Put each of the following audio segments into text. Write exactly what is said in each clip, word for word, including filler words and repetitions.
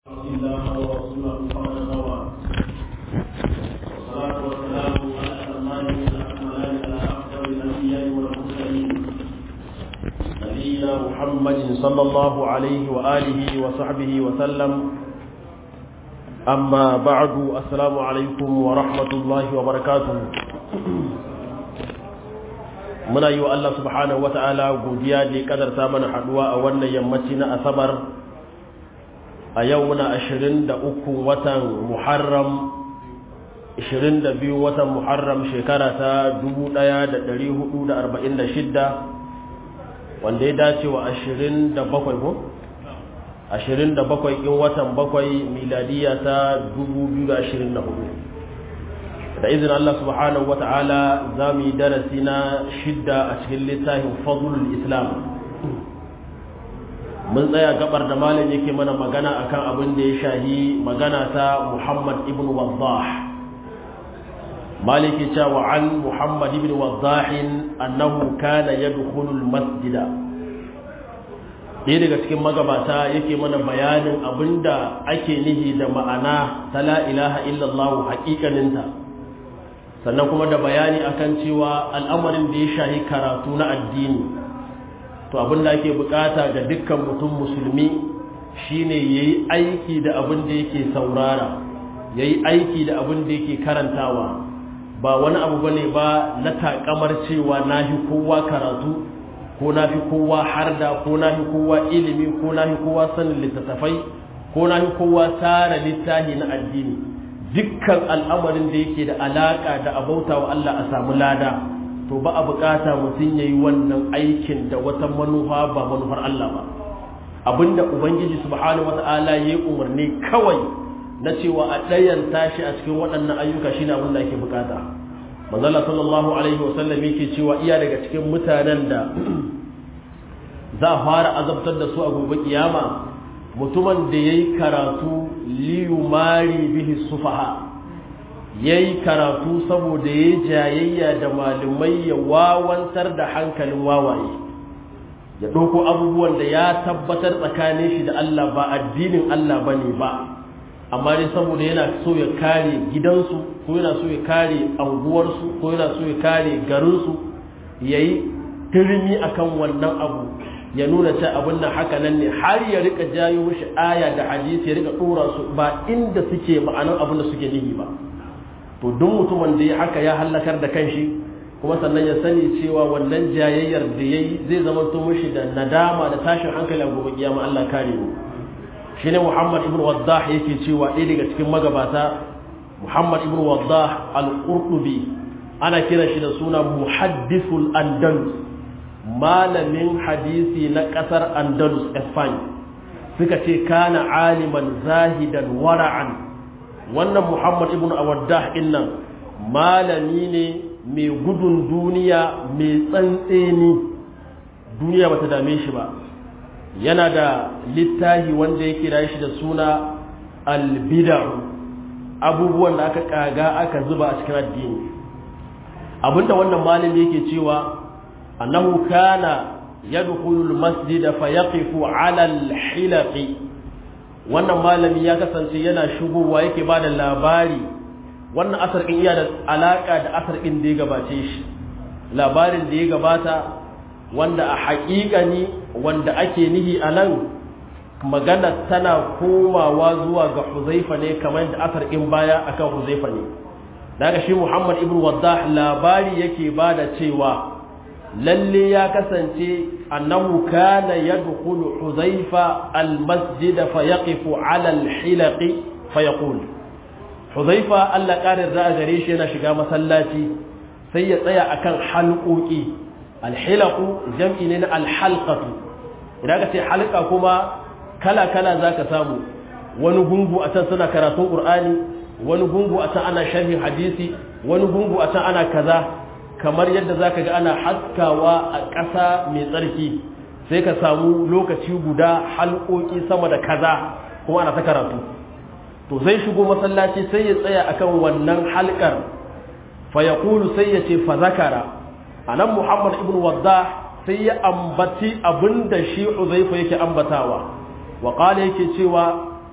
الله ورسوله فقد غوى والصلاة والسلام على أتمان الأكملان على أفضل الأنبياء والمرسلين نبينا محمد صلى الله عليه وآله وصحبه وسلم أما بعد السلام عليكم ورحمة الله وبركاته muna yi wa Allah subhanahu wata'ala godiya da ya kadarta mana haduwa a wannan yammaci na asabar a yau muna ashirin da uku watan muharram ashirin da biyu watan muharram shekara ta dubu ɗaya da ɗari hudu da arba'in da shidda wanda ya dace wa ashirin da bakwai ko ashirin da bakwai in watan bakwai miladiya ta dubu biyu da ashirin da hudu da izinin Allah subhanahu wa ta'ala za mu yi darasi na shidda a cikin littafin fadlul islam mun tsaya gabar da malam yake mana magana akan abin da ya shahi magana ta Muhammad ibn Waddah maliki cewa an Muhammad ibn Waddah annahu kana yadkhulu al-masjida ɗaya daga cikin magabata yake mana bayanin abinda ake nihi da ma'ana ta la ilaha illallah haƙiƙaninta sannan kuma da bayani akan cewa al'amarin da ya shahi karatu na addini to abin da ake bukata ga dukkan mutum musulmi shine yayi aiki da abin da yake saurara yayi aiki da abin da yake karantawa ba wani abu bane ba na takamar cewa nafi kowa karatu ko nafi kowa harda ko nafi kowa ilimi ko nafi kowa sanin littattafai ko nafi kowa tsara littafi na addini dukkan al'amarin da yake da alaka da abauta wa Allah a samu lada to ba a bukata mutum yayi wannan aikin da wata manufa ba manufar Allah ba abinda ubangiji subhanahu wata'ala yayi umarni kawai na cewa a dayan tashi a cikin waɗannan ayyuka shine abin da ake bukata manzo Allah sallallahu alaihi wasallam yake cewa iya daga cikin mutanen da za a fara azabtar da su a gobe kiyama mutumin da ya yi karatu liyumari bihi sufaha ya yi karatu saboda ya yi jayayya da malumai ya wawantar da hankalin wawaye ya ɗauko abubuwan da ya tabbatar tsakanin shi da Allah ba addinin Allah ba ne ba amma dai saboda yana so ya kare gidansu ko yana so ya kare anguwarsu ko yana so ya kare garinsu ya yi turmi akan wannan abu ya nuna ta abin nan haka nan ne har ya rika jayo mishi aya da hadisi ya rika dora su ba inda suke ma'anar abin da suke nihi ba to duk mutumin da ya haka ya halakar da kanshi kuma sannan ya sani cewa wannan jayayyar da yayi zai zama to mishi da nadama da tashin hankali a gobe kiyama Allah kare mu shine Muhammad ibn Waddah yake cewa ɗaya daga cikin magabata Muhammad ibn Waddah al-Qurtubi ana kira shi da suna muhaddithul andalus malamin hadisi na ƙasar Andalus Spain suka ce kana aliman zahidan wara'an wannan Muhammad ibn Waddah innan malami ne mai gudun duniya mai tsantseni duniya bata dame shi ba yana da littafi wanda ya kira shi da suna al-bid'ah abubuwan da aka kaga aka zuba a cikin addini abinda wannan malami yake cewa أنه كان يدخل المسجد فيقف على الحلق wannan malami ya kasance yana shigowa yake ba da labari wannan asar ɗin iya da alaƙa da asar ɗin da ya gabace shi labarin da ya gabata wanda a haƙiƙani wanda ake nihi a nan magana tana komawa zuwa ga Huzaifa ne kamar da asar ɗin baya akan Huzaifa ne daga shi Muhammad ibn Waddah labari yake ba da cewa lalle ya kasance annahu kana yadkhulu Hudhayfa al-masjid fa yaqifu ala al-hilaq fa yaqul Hudhayfa Allah karin ra'a gare shi yana shiga masallaci sai ya tsaya akan halqoki al-hilaq jam'i ne na al-halqatu idan ka ce halqa kuma kala kala zaka samu wani gungu a can suna karatun Qur'ani wani gungu a can ana sharhin hadisi wani gungu a can ana kaza kamar yadda za ka ga ana haskawa a ƙasa mai tsarki sai ka samu lokaci guda halƙoƙi sama da kaza kuma ana ta karatu to zai shigo masallaci sai ya tsaya akan wannan halƙar fa yaqulu sai ya ce fa zakara anan Muhammad ibn Waddah sai ya ambaci abinda shi Uzaifa yake ambatawa wa qala yake cewa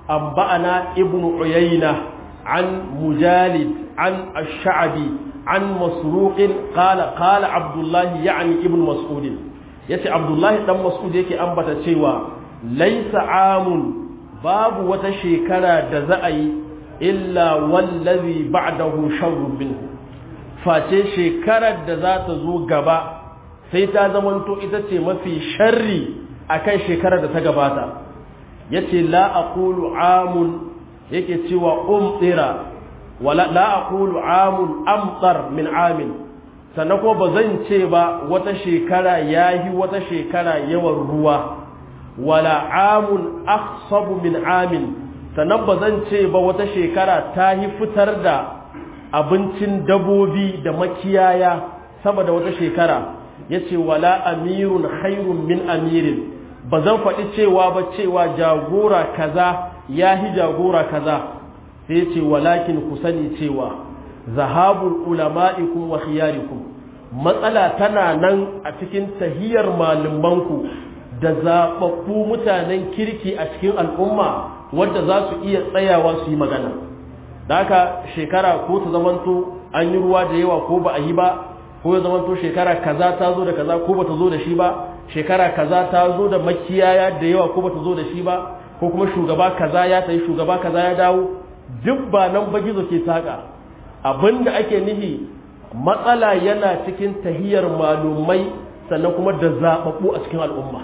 أنبأنا ابن عيينة عن مجالد عن الشعبي عن مسروق قال قال عبد الله يعني ابن مسعود يتي عبد الله بن مسعود yake ambata cewa laysa amun babu wata shekara da za a yi illa wallazi ba'dahu sharrun minhu face shekarar da za ta zo gaba sai ta zamanto ita ce mafi sharri akan shekarar da ta gabata yace la aqulu amun yake cewa umtira wala la aqulu amun amtar min amin sannan ko bazan ce ba wata shekara yahi wata shekara yawan ruwa wala amun akhsabu min amin sannan bazan ce ba wata shekara ta yi fitar da abincin dabobi da makiyaya sama da wata shekara yace wala amirun khairun min amirin bazan faɗi cewa ba cewa jagora kaza yahi jagora kaza sai ce walakin ku sani cewa zahabul ulama'ikum wa khiyarikum matsala tana nan a cikin tahiyar malumanku da zababbu mutanen kirki a cikin al'umma wanda za su iya tsayawa su yi magana da haka shekara ko ta zamanto an yi ruwa da yawa ko ba a yi ba ko ya zamanto shekara kaza ta zo da kaza ko ba ta zo da shi ba shekara kaza ta zo da makiyaya da yawa ko ba ta zo da shi ba ko kuma shugaba kaza ya tayi shugaba kaza ya dawo duk ba nan ba gizo ke saka abinda ake nihi matsala yana cikin tahiyar malumai sannan kuma da zababbu a cikin al'umma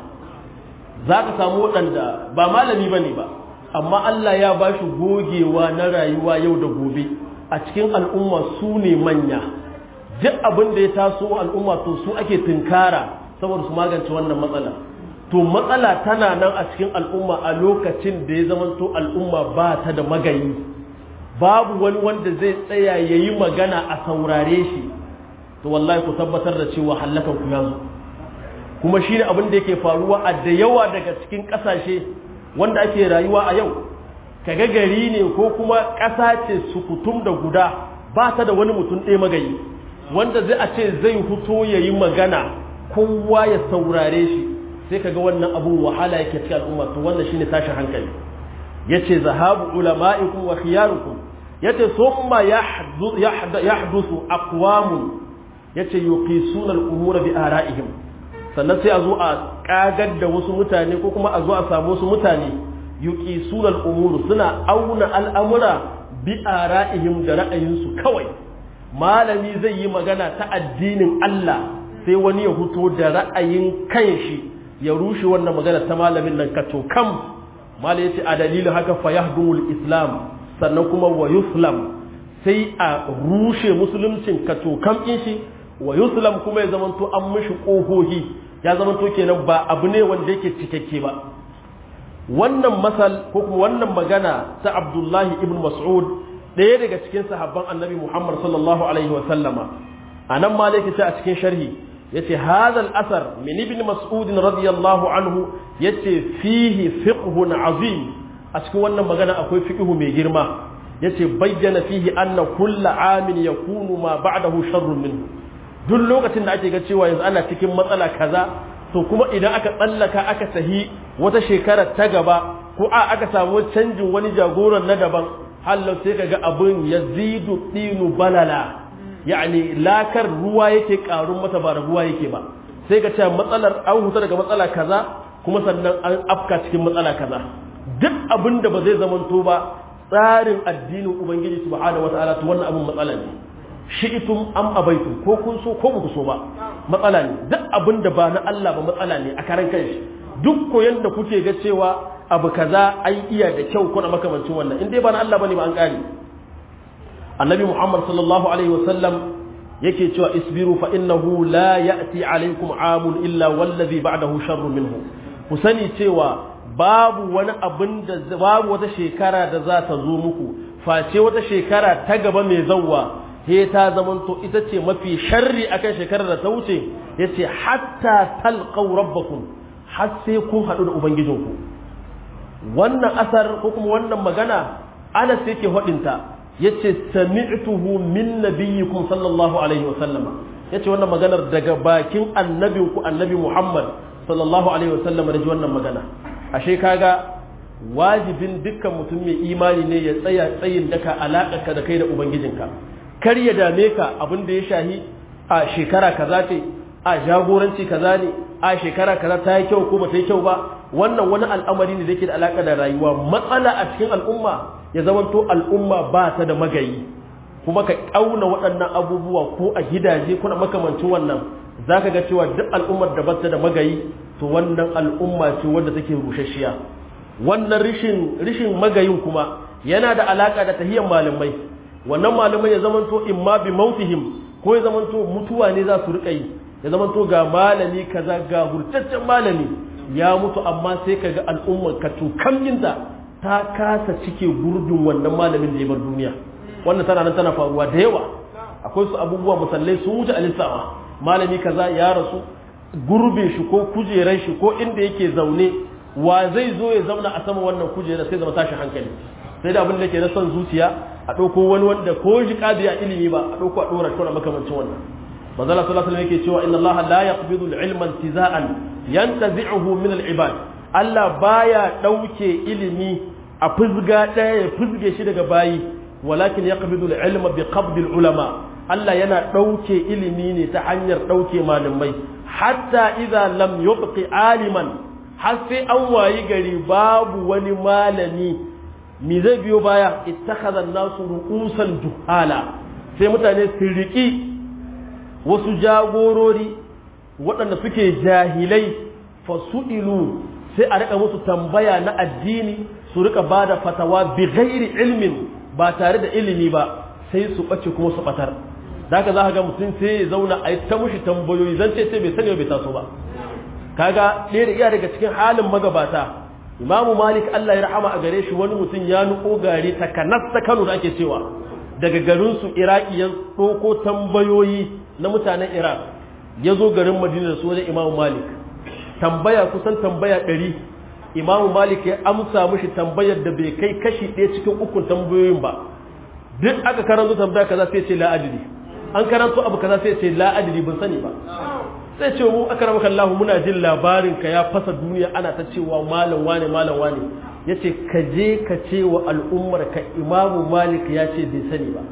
za ka samu waɗanda ba malami ba ne ba amma Allah ya ba shi gogewa na rayuwa yau da gobe a cikin al'umma su ne manya duk abin da ya taso al'umma to su ake tunkara saboda su magance wannan matsala to matsala tana nan a cikin al'umma a lokacin da ya zamanto al'umma ba ta da magayi babu wani wanda zai tsaya ya yi magana a saurare shi to wallahi ku tabbatar da cewa hallakan ku ya zo kuma shi ne abin da yake faruwa a da yawa daga cikin ƙasashe wanda ake rayuwa a yau kaga gari ne ko kuma ƙasa ce sukutum da guda ba ta da wani mutum ɗaya magayi wanda zai a ce zai fito ya yi magana kowa ya saurare shi sai kaga wannan abun wahala yake cikin al'umma to wannan shine tashin hankali yace zahabu ulama'ikum wa khiyarukum yace summa yahdusu aqwamun yace yuqisuna al-umura bi ara'ihim sannan sai a zo a kagar da wasu mutane ko kuma a zo a samu wasu mutane yuqisuna al-umuru suna auna al'amura bi ara'ihim da ra'ayinsu kawai malami zai yi magana ta addinin Allah sai wani ya huto da ra'ayin kanshi ya rushe wannan magana ta malamin nan kato kam malai yace a dalilin haka fa yahdumul islam sannan kuma wa yuslam sai a rushe musuluncin kato kam din shi wa yuslam kuma ya zamanto an mishi kohohi ya zamanto kenan ba abu ne wanda yake cikakke ba wannan masal ko kuma wannan magana ta Abdullahi ibn Mas'ud ɗaya daga cikin sahabban Annabi Muhammad sallallahu alaihi wa sallama anan malaki ta a cikin sharhi yace hadha al-athar min ibn Mas'ud radiyallahu anhu yace fihi fiqhun azim a cikin wannan magana akwai fiqhu mai girma yace bayyana fihi anna kullu amin yakunu ma ba'dahu sharrun minhu duk lokacin da ake ga cewa yanzu ana cikin matsala kaza to kuma idan aka tsallaka aka tahi wata shekara ta gaba ko a aka samu canjin wani jagoran na daban hallau sai kaga abin yazidu dinu balala yani lakar ruwa yake karun mata ba ruwa yake ba sai ka ce matsalar an huta daga matsala kaza kuma sannan an afka cikin matsala kaza duk abin da ba zai zamanto ba tsarin addinin ubangiji subhanahu wataala to wannan abin matsala ne shi'itum am abaitu ko kun so ko ku so ba matsala ne duk abin da ba na Allah ba matsala ne a karan kanshi duk koyan da kuke ga cewa abu kaza ai iya da kyau ko na makamancin wannan in dai ba na Allah bane ba an kare annabi Muhammad sallallahu alaihi wasallam yake cewa isbiru fa innahu la ya'ti alaikum amun illa wallazi ba'dahu sharrun minhu ku sani cewa babu wani abin da babu wata shekara da za ta zo muku face wata shekara ta gaba mai zawwa he ta zamanto ita ce mafi sharri akan shekarar da ta wuce yace hatta talqaw rabbakum har sai kun hadu da ubangijinku wannan asar ko kuma wannan magana Anas yake hadinta yace sami'tuhu min nabiyyikum sallallahu alaihi wasallama yace wannan maganar daga bakin annabinku annabi Muhammad sallallahu alaihi wasallama da wannan magana ashe kaga wajibin dukkan mutum mai imani ne ya tsaya tsayin daka alaƙarka da kai da ubangijinka kar ya dame ka abin da ya shahi a shekara kaza ce a jagoranci kaza ne a shekara kaza ta yi kyau ko ba ta yi kyau ba wannan wani al'amari ne da yake da alaƙa da rayuwa matsala a cikin al'umma ya zamanto al'umma ba ta da magayi kuma ka ƙauna waɗannan abubuwa ko a gidaje kuna makamancin wannan za ka ga cewa duk al'ummar da ba ta da magayi to wannan al'umma ce wadda take rushashiya wannan rishin rishin magayin kuma yana da alaka da tahiyyar malamai wannan malamai ya zamanto imma bi mautihim ko ya zamanto mutuwa ne za su rika yi ya zamanto ga malami kaza ga hurtaccen malami ya mutu amma sai kaga al'ummar ka tukamminta ta kasa cike gurbin wannan malamin da ya bar duniya wannan tana nan tana faruwa da yawa akwai su abubuwa musallai sun wuce alisawa malami kaza ya rasu gurbin shi ko kujeran shi ko inda yake zaune wa zai zo ya zauna a sama wannan kujera sai zama tashi hankali sai da abin da ke na son zuciya a ɗauko wani wanda ko shi ƙadiya ilimi ba a ɗauko a ɗora tona makamancin wannan manzala sallallahu alaihi yake cewa inna allaha la yaqbidu al-ilma intiza'an yantazi'uhu min al-ibad Allah baya ɗauke ilimi a fuzga ɗaya ya fuzge shi daga bayi walakin yaqbidu al-ilma bi qabd al-ulama Allah yana ɗauke ilimi ne ta hanyar ɗauke malamai hatta idza lam yubqi aliman har sai an wayi gari babu wani malami mi zai biyo baya ittakhadha an-nasu ru'usan juhala sai mutane su riki wasu jagorori waɗanda suke jahilai fasu'ilu sai a rika musu tambaya na addini su rika bada fatawa bi ghairi ilmin ba tare da ilimi ba sai su bace kuma su batar daga za ka ga mutum sai ya zauna a yi ta mushi tambayoyi zan ce sai bai sani bai taso ba kaga ɗaya da iya daga cikin halin magabata imamu malik Allah ya rahama a gare shi wani mutum ya nuko gari ta kanas ta Kano da ake cewa daga garin su Iraki ya ɗauko tambayoyi na mutanen Iraq ya zo garin Madina da su wajen imamu malik tambaya kusan tambaya ɗari imamu malik ya amsa mushi tambayar da bai kai kashi ɗaya cikin ukun tambayoyin ba duk aka karanto tambaya kaza sai ce la adri an karanto abu kaza sai ce la adri ban sani ba sai ce mu akramaka Allah muna jin labarin ka ya fasa duniya ana ta cewa malam wane malam wane yace ka je ka ce wa al'ummar ka imamu malik ya ce bai sani ba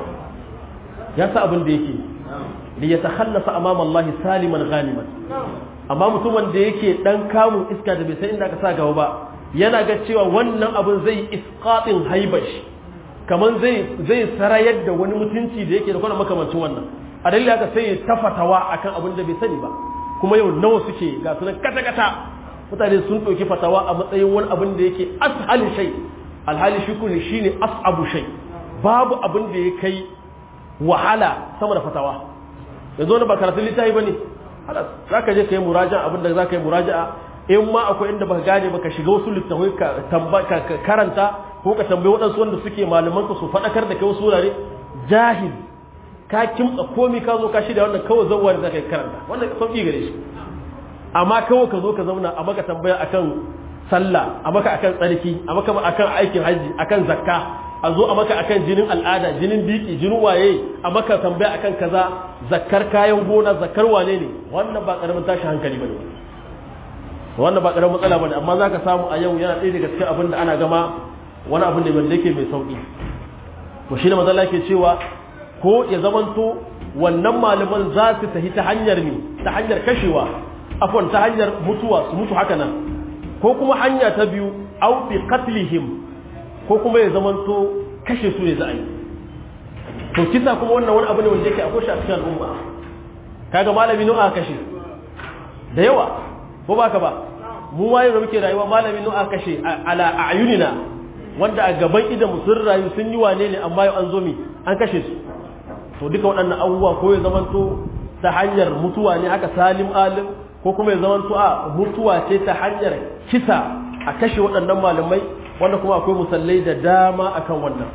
ya sa abin da yake li yatakhallasa amama Allah saliman ghaniman amma mutumin da yake dan kamun iska da bai san inda ka sa gaba ba yana ga cewa wannan abin zai isqatin haibash kaman zai zai sarayar da wani mutunci da yake da kuma makamancin wannan a dalilin haka sai ya tafatawa akan abin da bai sani ba kuma yau nawa suke ga sunan kata kata mutane sun ɗauki fatawa a matsayin wani abin da yake ashalin shay alhali shi kulli shine asabu shay babu abin da ya kai wahala sama da fatawa yanzu wani ba karatun littafi bane halas zaka je kai muraja'a abin da zaka yi muraja'a in ma akwai inda baka gane baka shiga wasu littafai ka tambaya ka karanta ko ka tambayi waɗansu wanda suke malaman ka su faɗakar da kai wasu wurare jahil ka kimtsa komi ka zo ka shirya wannan kawai zawwa da zaka karanta wannan sauki gare shi amma kawai ka zo ka zauna a maka tambaya akan sallah a maka akan tsarki a maka akan aikin haji akan zakka a zo a maka akan jinin al'ada jinin biki jinin waye a maka tambaya akan kaza zakkar kayan gona zakkar wane ne wannan ba karamin tashi hankali bane wannan ba karamin matsala bane amma zaka samu a yau yana ɗaya daga cikin abin da ana gama wani abin da wanda yake mai sauki to shi ne manzo Allah yake cewa ko ya zamanto wannan malaman za su tafi ta hanyar mi ta hanyar kashewa afwan ta hanyar mutuwa su mutu haka nan ko kuma hanya ta biyu au bi qatlihim ko kuma ya zamanto kashe su ne za a yi to kisa kuma wannan wani abu ne wanda yake akwai shi a cikin al'umma kaga malami nawa aka kashe da yawa ko baka ba mu ma yanzu muke rayuwa malami nawa aka kashe ala ayunina wanda a gaban idan sun rayu sun yi wane ne amma yau an zo mi an kashe su to duka waɗannan abubuwa ko ya zamanto ta hanyar mutuwa ne aka salim alim ko kuma ya zamanto a mutuwa ce ta hanyar kisa a kashe waɗannan malamai wanda kuma akwai musallai da dama akan wannan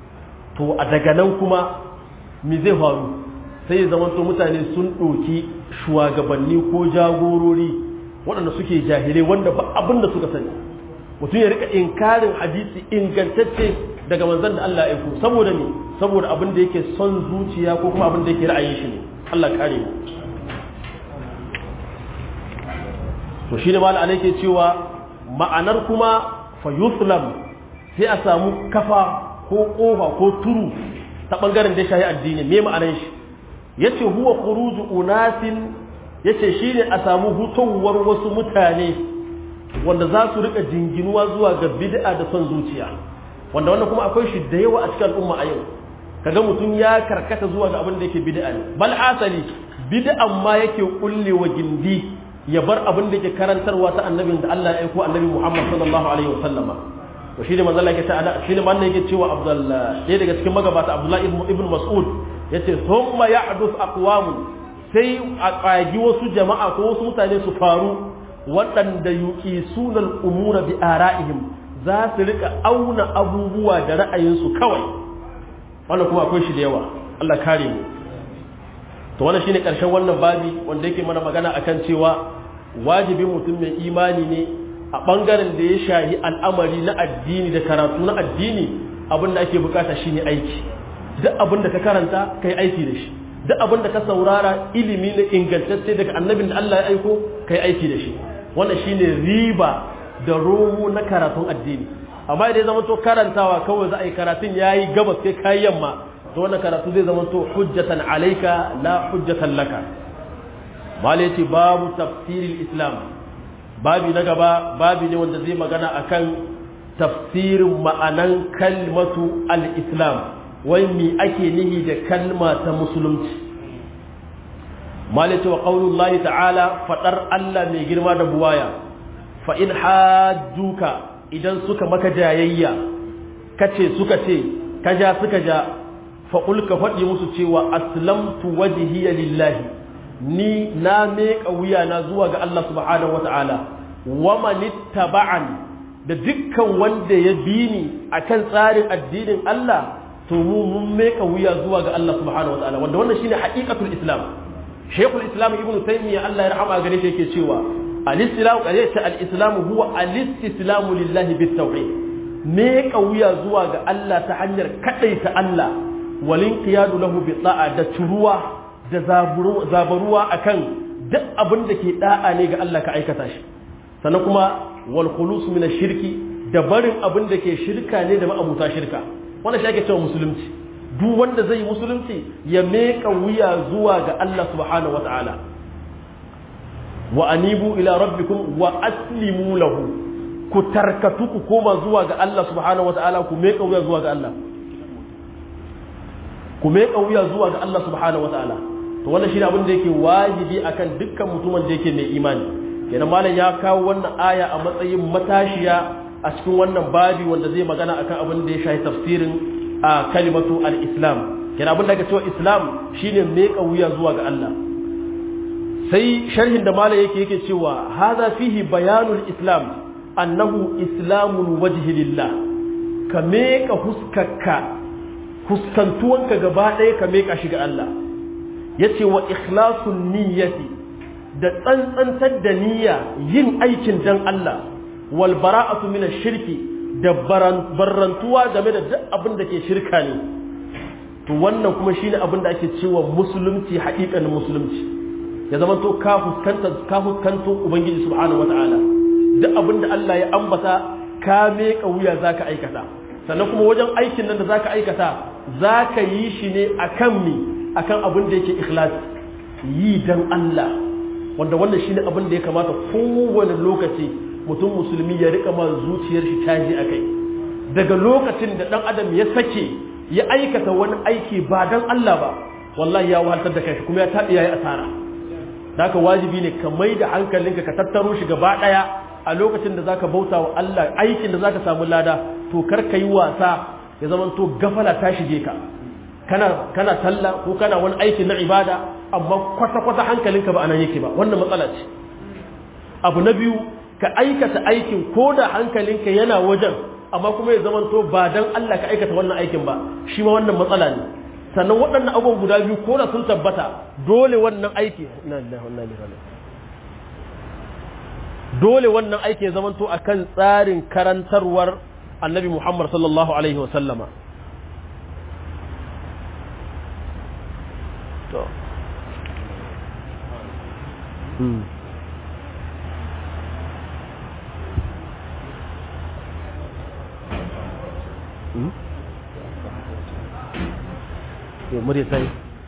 to a daga nan kuma me zai faru sai ya zamanto mutane sun ɗoki shugabanni ko jagorori waɗanda suke jahilai wanda ba abin da suka sani mutum ya rika inkarin hadisi ingantacce daga manzon da Allah ya aiko saboda ne saboda abin da yake son zuciya ko kuma abin da yake ra'ayin shi ne Allah kare mu to shine mallan alai ke cewa ma'anar kuma fa yuslam sai a samu kafa ko kofa ko turu ta bangaren da shahi addini me ma'anar shi yace huwa khuruju unasin yace shine a samu hutowar wasu mutane wanda za su rika jinginuwa zuwa ga bid'a da son zuciya wanda wannan kuma akwai shi da yawa a cikin al'umma a yau kaga mutum ya karkata zuwa ga abin da yake bid'a ne bal asali bid'an ma yake kullewa gindi ya bar abin da yake karantarwa ta annabin da Allah ya aiko annabi Muhammad sallallahu alaihi wasallama to shi ne manzo Allah yake ta shi ne manzo yake cewa Abdullah ɗaya daga cikin magabata Abdullah ibn Mas'ud yace thumma ya'dus aqwamun sai a ƙagi wasu jama'a ko wasu mutane su faru waɗanda yuqisuna al-umura bi ara'ihim za su rika auna abubuwa da ra'ayinsu kawai wannan kuma akwai shi da yawa Allah kare mu to wannan shine karshen wannan babi wanda yake mana magana akan cewa wajibin mutum mai imani ne a bangaren da ya shahi al'amari na addini da karatu na addini abin da ake bukata shine aiki duk abin da ka karanta kai aiki da shi duk abin da ka saurara ilimi na ingantacce daga annabin da Allah ya aiko kai aiki da shi wannan shine riba da romo na karatun addini amma idan zama to karantawa kawai za a yi karatun yayi gabas sai kai yamma to wannan karatu zai zama to hujjatan alayka la hujjatan laka mala yace babu tafsiril islam babi na gaba babi ne wanda zai magana akan tafsirin ma'anan kalmatu al-islam wai me ake nihi da kalma ta musulunci mala yace wa qaulullahi ta'ala fadar Allah mai girma da buwaya fa in hajjuka idan suka maka jayayya kace suka ce kaja suka ja faƙul ka faɗi musu cewa aslamtu wajhiya lillahi ni na meƙa wuya na zuwa ga Allah subhanahu wata'ala wa man ittaba'an da dukkan wanda ya bi ni akan tsarin addinin Allah to mu mun meƙa wuya zuwa ga Allah subhanahu wata'ala wanda wannan shine haqiqatul islam shaykhul islam ibn taymiyyah Allah ya rahama gare shi yake cewa al-islam qayyata al-islam huwa al-istislamu lillahi bit-tauhid meƙa wuya zuwa ga Allah ta hanyar kadaita Allah walin qiyadu lahu bi da'a da turuwa da zabaruwa akan duk abin da ke da'a ne ga Allah ka aikata shi sannan kuma wal khulus min ash-shirki da barin abin da ke shirka ne da ma'abuta shirka wannan shi ake cewa musulunci duk wanda zai musulunci ya meka wuya zuwa ga Allah subhanahu wata'ala wa anibu ila rabbikum wa aslimu lahu ku tarkatu ku koma zuwa ga Allah subhanahu wata'ala ku meka wuya zuwa ga Allah ku meka wuya zuwa ga Allah subhanahu wataala to wannan shine abin da yake wajibi akan dukkan mutumin da yake mai imani kenan malam ya kawo wannan aya a matsayin matashiya a cikin wannan babi wanda zai magana akan abin da ya shafi tafsirin a kalimatu al-islam kenan abin da ake cewa islam shine meka wuya zuwa ga Allah sai sharhin da malam yake yake cewa hadha fihi bayanul islam annahu islamul wajhi lillah ka meka huskarka fuskantuwanka gaba ɗaya ka meka shi ga Allah ya ce wa ikhlasun niyyati da tsantsantar da niyya yin aikin dan Allah wal bara'atu min shirki da barantuwa game da duk abin da ke shirka ne to wannan kuma shine abin da ake cewa musulunci haƙiƙanin musulunci ya zama to ka fuskanta ka fuskanto ubangiji subhanahu wataala duk abin da Allah ya ambata ka meka wuya zaka aikata sannan kuma wajen aikin nan da zaka aikata za ka yi shi ne a kan mi a kan abin da yake ikhlasi yi don Allah wanda wannan shi ne abin da ya kamata kowane lokaci mutum musulmi ya rika ma zuciyar shi caji a kai daga lokacin da ɗan adam ya sake ya aikata wani aiki ba don Allah ba wallahi ya wahaltar da kai kuma ya taɓi ya yi asara da haka wajibi ne ka mai da hankalinka ka tattaro shi gaba ɗaya a lokacin da zaka bauta wa Allah aikin da zaka samu lada to kar ka yi wasa ya zama to gafala ta shige ka kana kana sallah ko kana wani aiki na ibada amma kwata kwata hankalinka ba anan yake ba wannan matsala ce abu na biyu ka aikata aikin ko da hankalinka yana wajen amma kuma ya zama to ba dan Allah ka aikata wannan aikin ba shi ma wannan matsala ne sannan waɗannan abubuwan guda biyu ko da sun tabbata dole wannan aiki inna lillahi wa inna ilaihi raji'un dole wannan aiki ya zama to akan tsarin karantarwar annabi Muhammad sallallahu alaihi wasallama to yau murya ta yi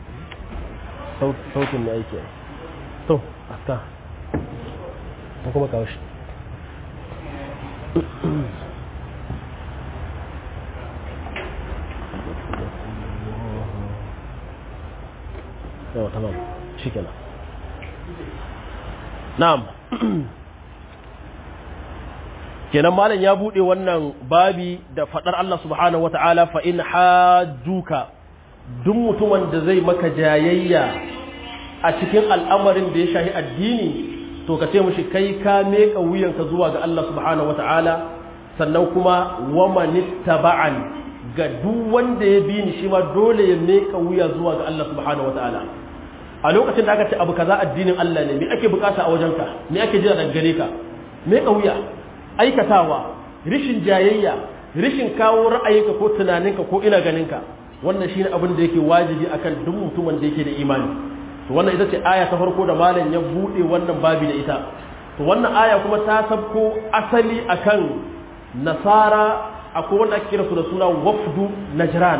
sautin da aiki to aska ta kuma kawo shi yawa tamam shi kenan na'am kenan malam ya bude wannan babi da fadar Allah subhanahu wataala fa in hajjuka duk mutumin da zai maka jayayya a cikin al'amarin da ya shahi addini to ka ce mushi kai ka meka wuyanka zuwa ga Allah subhanahu wataala sannan kuma wa manittaba'an ga duk wanda ya bi ni shi ma dole ya meka wuya zuwa ga Allah subhanahu wataala a lokacin da aka ce abu kaza addinin Allah ne me ake bukata a wajenka me ake jira daga gare ka meka wuya aikatawa rishin jayayya rishin kawo ra'ayinka ko tunaninka ko ina ganinka wannan shine abin da yake wajibi akan duk mutumin da yake da imani to wannan ita ce aya ta farko da malam ya bude wannan babi da ita to wannan aya kuma ta sabko asali akan nasara akwai wanda ake kira su da suna wafdu najran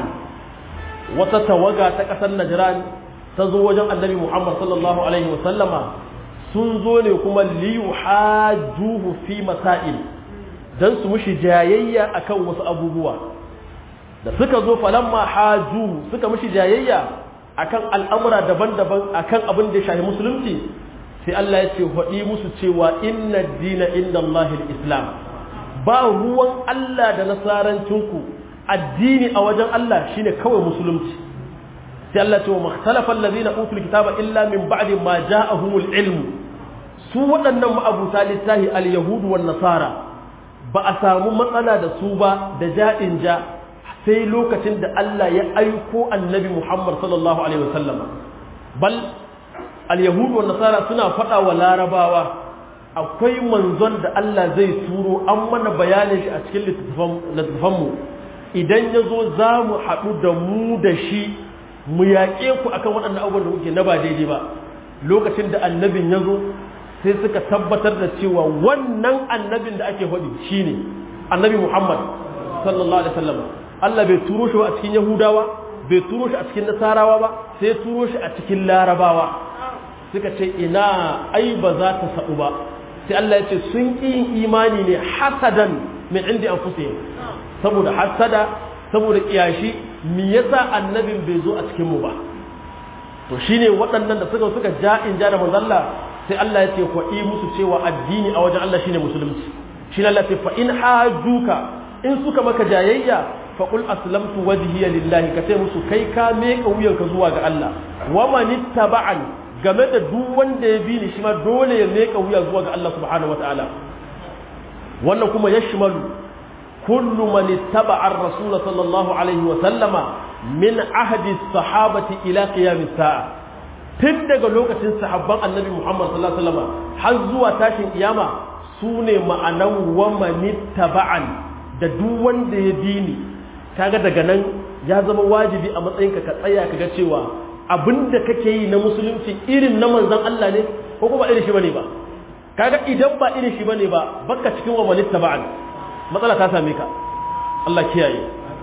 wata tawaga ta kasar najran ta zo wajen annabi Muhammad sallallahu alaihi wa sallama sun zo ne kuma liyuhajjuhu fi masail dan su mushi jayayya akan wasu abubuwa da suka zo falamma haju suka mushi jayayya akan al'amura daban-daban akan abin da ya shafi musulunci sai Allah ya ce faɗi musu cewa inna dina inda Allahil islam ba ruwan Allah da nasarancinku addini a wajen Allah shine kawai musulunci sai Allah ya ce wa makhtalafa allazina utul kitaba illa min ba'di ma ja'ahumul ilm su waɗannan ma'abuta littahi al-yahudu wan nasara ba a samu matsala da su ba da ja'in ja sai lokacin da Allah ya aiko annabi Muhammad sallallahu alaihi wasallam bal al-yahudu wan nasara suna faɗa wa larabawa akwai manzon da Allah zai turo an mana bayanin shi a cikin littattafan mu idan yazo za mu haɗu da mu da shi mu yaƙe ku akan waɗannan abubuwan da kuke na ba daidai ba lokacin da annabin yazo sai suka tabbatar da cewa wannan annabin da ake faɗi shine annabi Muhammad sallallahu alaihi wasallam Allah bai turo shi ba a cikin Yahudawa bai turo shi a cikin Nasarawa ba sai turo shi a cikin Larabawa suka ce ina ai ba za ta sabu ba sai Allah ya ce sun ƙi yin imani ne hasadan min indi anfusihim saboda hasada saboda kiyashi me yasa annabin bai zo a cikin mu ba to shine waɗannan da suka suka ja in ja da manzon Allah sai Allah ya ce faɗi musu cewa addini a wajen Allah shine musulunci shine Allah ya ce fa in hajuka in suka maka jayayya fa qul aslamtu wajhiya lillahi ka ce musu kai ka meka wuyanka zuwa ga Allah wa man ittaba'an game da duk wanda ya bi ni shi ma dole ya meka wuya zuwa ga Allah subhanahu wataala wannan kuma yashmalu kullu man ittaba'a ar-rasul sallallahu alaihi wa sallama min ahdi as-sahabati ila qiyam as-sa'a tun daga lokacin sahabban annabi Muhammad sallallahu alaihi wasallam har zuwa tashin kiyama sune ma'anan wa manittaba'an da duk wanda ya dini kaga daga nan ya zama wajibi a matsayinka ka tsaya kaga cewa abinda kake yi na musulunci irin na manzon Allah ne ko kuma irin shi bane ba kaga idan ba irin shi bane ba baka cikin wa manittaba'an matsala ta same ka Allah kiyaye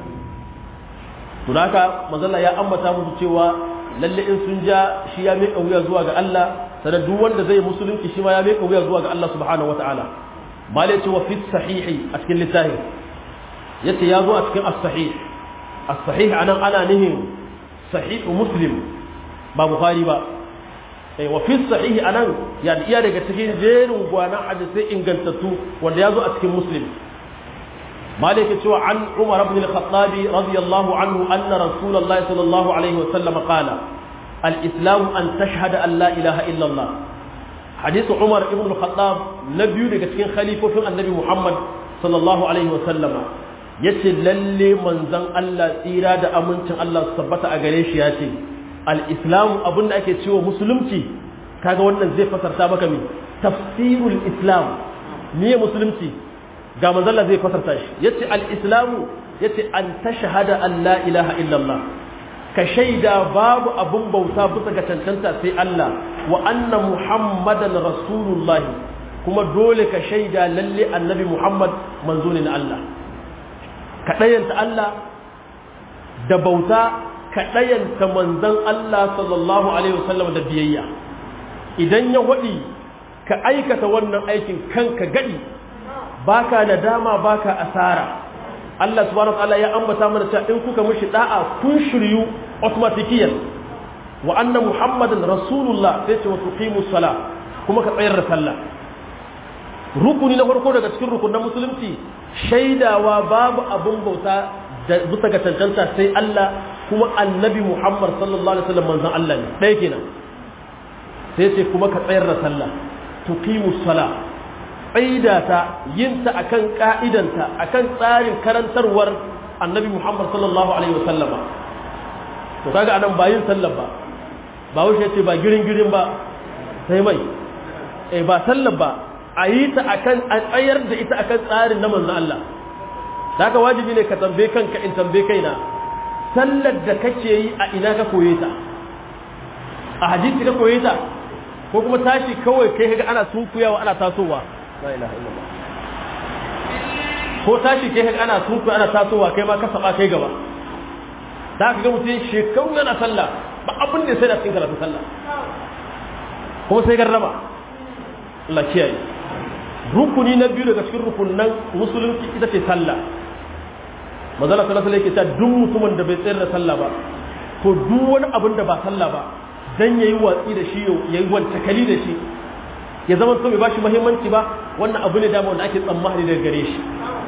to haka manzon Allah ya ambata musu cewa lalle in sun ja shi ya miƙa wuya zuwa ga Allah sanan duk wanda zai musulunci shi ma ya miƙa wuya zuwa ga Allah subhanahu wataala malai ce wa fi sahihi a cikin littafi yace ya zo a cikin as-sahih as-sahih anan ana nihin sahih muslim ba bukhari ba eh wa fi sahih anan ya iya daga cikin jerin gwanan hadisi ingantattu wanda ya zo a cikin muslim malai ke cewa an umar ibn al-khattab radiyallahu anhu anna rasulullahi sallallahu alaihi wa sallam qala al-islam an tashhada an la ilaha illa Allah hadith umar ibn al-khattab nabiyu daga cikin khalifofin annabi muhammad sallallahu alaihi wa sallama yace lalle manzon Allah tsira da amincin Allah su tabbata a gare shi yace al-islam abinda ake cewa musulunci kaga wannan zai fasarta maka me tafsirul islam me musulunci ga manzon Allah zai fasarta shi yace al-islamu yace an tashhada an la ilaha illa Allah ka shaida babu abun bauta bisa ga cancanta sai Allah wa anna muhammadan rasulullahi kuma dole ka shaida lalle annabi muhammad manzo ne na Allah ka ɗayanta Allah da bauta, ka ɗayanta manzon Allah sallallahu alaihi wasallam da biyayya. Idan ya waɗi ka aikata wannan aikin kanka gadi, baka nadama baka asara. Allah subhanahu wa ta'ala ya ambata mana cewa in kuka mishi da'a kun shiryu automatikiyan, wa anna muhammadan rasulullah, sai ce wa tuqimus sala, kuma ka tsayar da sallah. Rukuni na farko daga cikin rukunin musulunci, shaidawa babu abun bauta da bisa ga tantanta sai Allah, kuma annabi Muhammad sallallahu alaihi wasallam manzon Allah ne. Ɗaya kenan. Sai ce kuma ka tsayar da sallah, tuqimus sala, tsaida ta, yin ta akan ka'idanta, akan tsarin karantarwar annabi Muhammad sallallahu alaihi wasallama. To kaga anan ba yin sallah ba, ba wuce ce ba girin girin ba, sai mai eh ba sallah ba, a yi ta akan a tsayar da ita akan tsarin na manzon Allah. Daga wajibi ne ka tambaye kanka in tambaye kaina, sallar da kake yi a ina ka koye ta? A hadisi ka koye ta, ko kuma tashi kawai kai kaga ana sunkuyawa ana tasowa? La ilaha illallah. Ko tashi kai kaga ana sunkuyawa ana tasowa kai ma ka saba kai gaba. Da ka ga mutum shekaru yana sallah ba abin da sai da cikin karatu sallah, kuma sai garraba. Allah kiyaye. Rukuni na biyu daga cikin rukunan musulunci ita ce sallah. Manzala sallallahu alaihi wasallam yake cewa duk mutumin da bai tsayar da sallah ba, to duk wani abin da ba sallah ba, dan yayi watsi da shi, yayi wanta kali da shi, ya zama so bai bashi muhimmanci ba, wannan abu ne da wanda ake tsammani daga gare shi.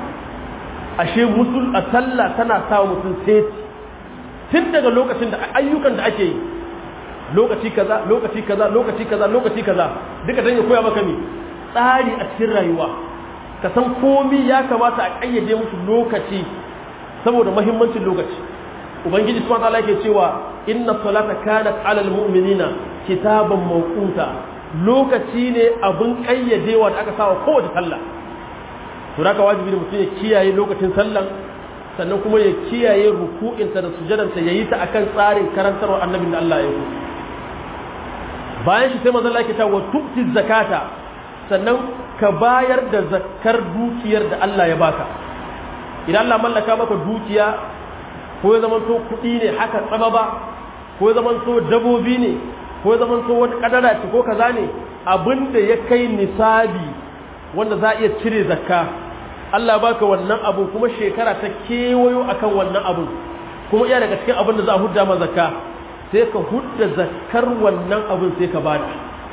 Ashe musul a sallah tana sa mutum sai tun daga lokacin da ayyukan da ake yi, lokaci kaza lokaci kaza lokaci kaza lokaci kaza, duka dan ya koya maka mi tsari a cikin rayuwa, ka san komai ya kamata a kayyade musu lokaci saboda muhimmancin lokaci. Ubangiji subhanahu wa ta'ala yake cewa inna salata kanat 'alal mu'minina kitaban mawquta, lokaci ne abun kayyadewa da aka sawa kowace sallah. To haka wajibi ne mutum ya kiyaye lokacin sallan, sannan kuma ya kiyaye ruku'inta da sujadanta, yayi ta akan tsarin karantarwar annabin da Allah ya yi. Bayan shi sai manzo Allah yake cewa tu'ti zakata, sannan ka bayar da zakkar dukiyar da Allah ya baka. Idan Allah mallaka maka dukiya, ko ya zamanto kuɗi ne haka tsaba ba, ko ya zamanto dabobi ne, ko ya zamanto wani kadara ce ko kaza ne, abinda ya kai nisabi wanda za a iya cire zakka, Allah baka wannan abu kuma shekara ta kewayo akan wannan abu, kuma iya daga cikin abin da za a hudda ma zakka, sai ka hudda zakkar wannan abin sai ka bada.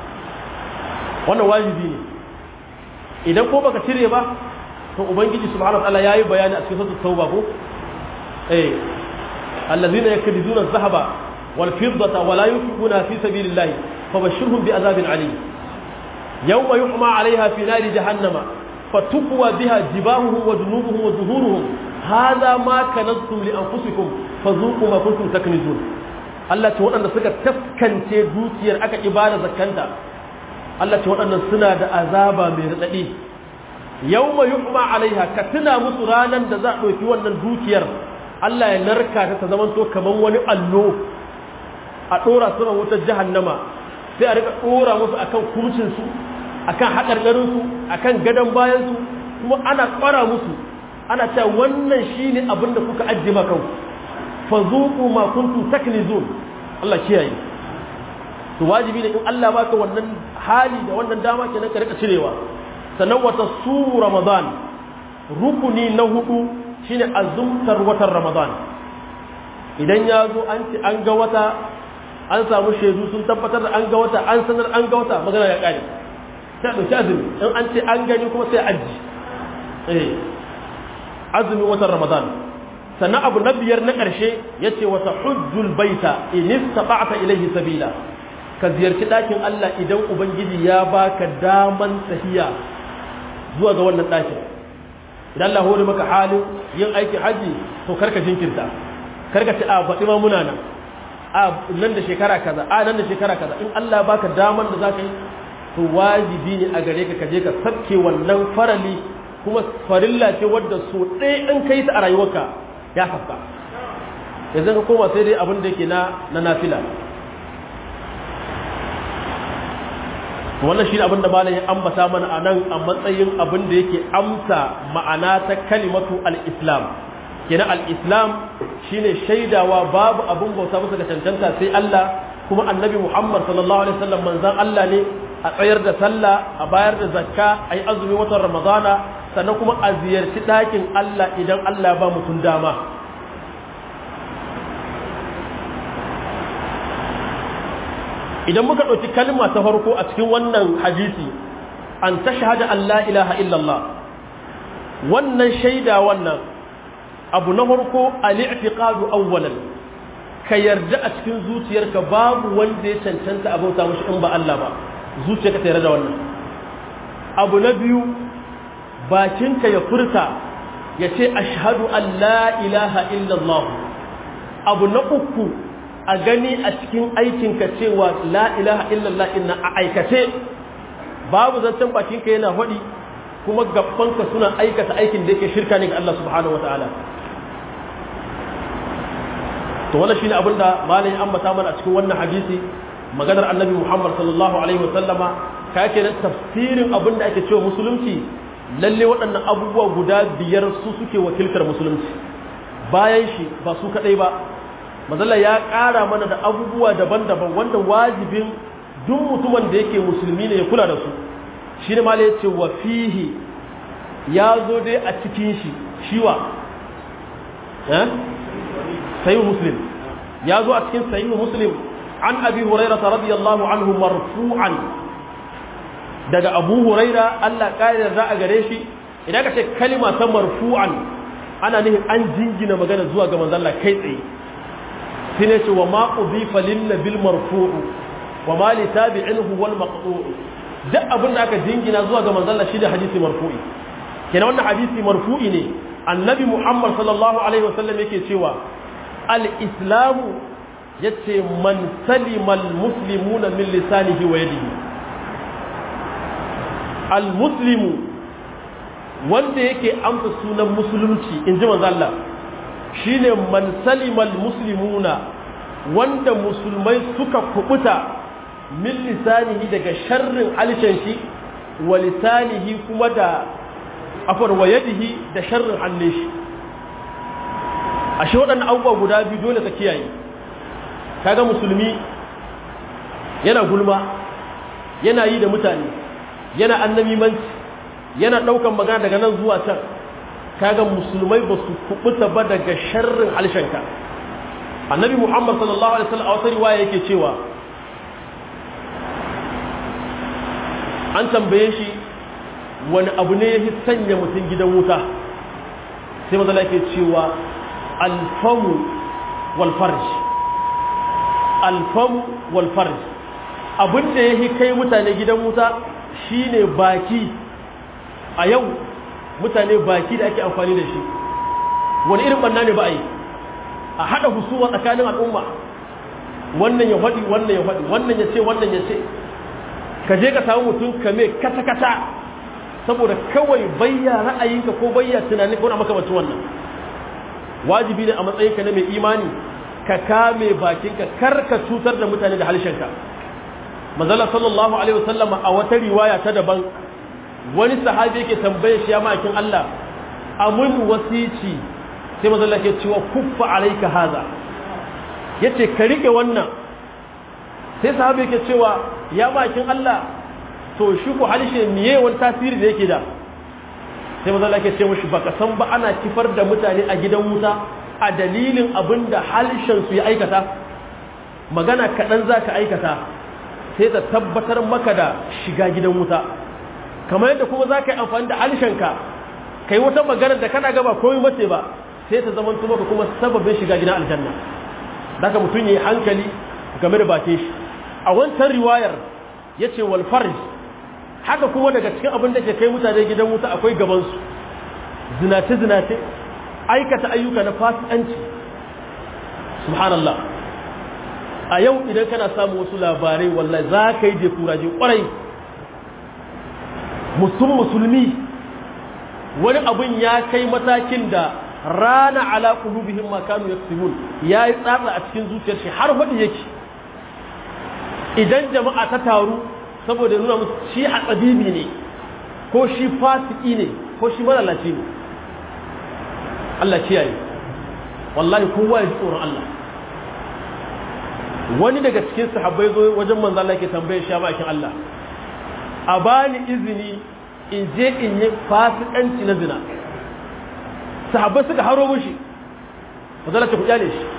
Wannan wajibi ne. Idan ko baka cire ba, to ubangiji subhanahu wa ta'ala yayi bayani a cikin suratul tauba ko eh allazina yakriduna adh-dhahaba wal fiddata wa la yunfiquna fi sabilillahi fabashshirhum bi'adhabin alim yawma yuhma 'alayha fi nari jahannama fatukwa biha jibahuhum wa junubuhum wa zuhuruhum hadha ma kanaztum li anfusikum fadhuqu ma kuntum taknizun. Allah ce waɗanda suka taskance dukiyar aka ibada zakanta, Allah ce waɗannan suna da azaba mai radadi. Yawma yuhma alaiha, ka tuna musu ranan da za a ɗauki wannan dukiyar, Allah ya narka ta ta zamanto kaman wani allo, a ɗora su wutar jahannama, sai a rika ɗora musu akan kurcinsu, akan haƙarƙarinsu, akan gadon bayansu, kuma ana ƙwara musu, ana cewa wannan shine abin da kuka ajiye ma kanku, fazuqu ma kuntum taknizun. Allah kiyaye. To wajibi ne in Allah baka wannan hali da wannan dama kenan ka rika cirewa. Sannan wata su Ramadan, rukuni na hudu shine azumtar watan Ramadan. Idan ya zo an ce an ga wata, an samu shaidu sun tabbatar da an ga wata, an sanar an ga wata, magana ya kare. Sai ɗauki azumi, in an ce an gani kuma sai aji. Eh, azumi watan Ramadan. Sannan abu na biyar na ƙarshe ya ce wata hujjul baita in istata'ta ilayhi sabila. Ka ziyarci ɗakin Allah idan Ubangiji ya baka daman tahiya zuwa ga wannan ɗakin. Idan Allah hore maka halin yin aiki haji, to karka jinkirta, karka ce a baɗi ma muna nan, a nan da shekara kaza, a nan da shekara kaza. In Allah baka daman da zaka yi, to wajibi ne a gare ka kaje ka sabke wannan farali, kuma farilla ce wadda so ɗaya in kai ta a rayuwarka ya sabka. Yanzu ka koma sai dai abin da yake na na nafila. Wannan shi ne abin da malam ya ambata mana a nan a matsayin abin da yake amsa ma'ana ta kalimatu al-islam. kenan al-islam shine shaidawa babu abun bauta masa ga cancanta sai Allah, kuma annabi Muhammad sallallahu alaihi wasallam manzon Allah ne, a tsayar da sallah, a bayar da zakka, a yi azumi watan ramadana, sannan kuma a ziyarci ɗakin Allah idan Allah ba mutum dama. Idan muka ɗauki kalma ta farko a cikin wannan hadisi, an tashhada an la ilaha illallah, wannan shaida wannan abu na farko al-i'tiqadu awwalan, ka yarda a cikin zuciyarka babu wanda ya cancanta abauta mashi in ba Allah ba, zuciyarka ta yarda da wannan. Abu na biyu, bakinka ya furta ya ce ashhadu an la ilaha illallah. Abu na uku, a gani a cikin aikinka cewa la ilaha illallah inna a aikace, babu zancen bakinka yana faɗi kuma gabbanka suna aikata aikin da yake shirka ne ga Allah subhanahu wataala. To wannan shine abinda malai ambata mana a cikin wannan hadisi, maganar annabi Muhammad sallallahu alaihi wasallama, ka yake da tafsirin abinda ake cewa musulunci. Lalle waɗannan abubuwa guda biyar su suke wakiltar musulunci, bayan shi ba su kadai ba, mazalla ya ƙara mana da abubuwa daban-daban wanda wajibin duk mutumin da yake musulmi ne ya kula da su. Shi ne malai ya ce wa fihi, ya zo dai a cikin shi shiwa eh sahihu muslim, ya zo a cikin sahihu muslim an abi hurairah radiyallahu anhu marfu'an, daga abu huraira Allah ƙarin za a gare shi. Idan ka ce kalima ta marfu'an ana nufin an jingina magana zuwa ga manzon Allah kai tsaye. Sai ne ce wa ma udifa lin nabil marfu'u wa ma li tabi'inhu wal maqtu'u, duk abin da aka jingina zuwa ga manzon Allah shi da hadisi marfu'i. Kenan wannan hadisi marfu'i ne, annabi Muhammad sallallahu alaihi wasallam yake cewa al-islamu yace man salima al-muslimuna min lisanihi wa yadihi. Al-muslimu wanda yake amsa sunan musulunci in ji manzo Allah shine man salima al-muslimuna, wanda musulmai suka kubuta min lisanihi daga sharrin alishan shi, wa lisanihi kuma da afar wa yadihi da sharrin hannun shi. Ashe waɗannan abubuwa guda biyu dole ka kiyaye. Kaga musulmi yana gulma, yana yi da mutane, yana annamimanci, yana ɗaukan magana daga nan zuwa can, kaga musulmai ba su kubuta ba daga sharrin halshenka. Annabi Muhammad sallallahu alaihi wasallam a wata riwaya yake cewa, an tambaye shi wani abu ne ya sanya mutum gidan wuta, sai mazala yake cewa alfamu wal farj, alfamu wal farj, abin da ya kai mutane gidan wuta shine baki. A yau mutane baki da ake amfani da shi, wani irin banna ne ba a yi, a haɗa husuma tsakanin al'umma, wannan ya faɗi wannan ya faɗi, wannan ya ce wannan ya ce, ka je ka samu mutum kame kata-kata saboda kawai bayya ra'ayinka ko bayya tunanin ko na makamacin wannan. Wajibi ne a matsayinka na mai imani ka kame bakinka, kar ka cutar da mutane da halshenka. Manzala sallallahu alaihi wasallama a wata riwaya ta daban, wani sahabi yake tambaye shi ya ma'aikin Allah, amun wasici, sai manzala ke cewa kuffa alaika haza, yace ka rike wannan. Sai sahabi yake cewa ya ma'aikin Allah, to shi ko halshe miye wani tasiri da yake da? Sai manzala ke ce mushi baka san ba ana kifar da mutane a gidan wuta a dalilin abinda halshen su ya aikata. Magana kaɗan za ka aikata sai ta tabbatar maka da shiga gidan wuta, kamar yadda kuma za ka yi amfani da halshenka ka yi wata magana da kana gaba komai mace ba, sai ta zama maka kuma sababin shiga gidan aljanna. Daga mutum ya yi hankali game da bakin shi. A wancan riwayar ya ce wal farj, haka kuma daga cikin abin da ke kai mutane gidan wuta akwai gabansu, zinace-zinace, aikata ayyuka na fasikanci. Subhanallah, a yau idan kana samu wasu labarai wallahi za ka yi da kuraje kwarai. Mutum musulmi wani abin ya kai matakin da rana ala qulubihim ma kanu yaksubun, yayi tsatsa a cikin zuciyar shi har hudi yake. Idan jama'a ta taru saboda nuna musu shi hatsabibi ne ko shi fasiki ne ko shi malalaci ne, Allah kiyaye. wallahi kowa ya ji tsoron Allah. Wani daga cikin sahabbai zo wajen manzo Allah ke tambaye shi bakin Allah, a bani izini in je in yi fasikanci na zina. Sahabbai suka haro mushi, manzo Allah ce ku kyale shi.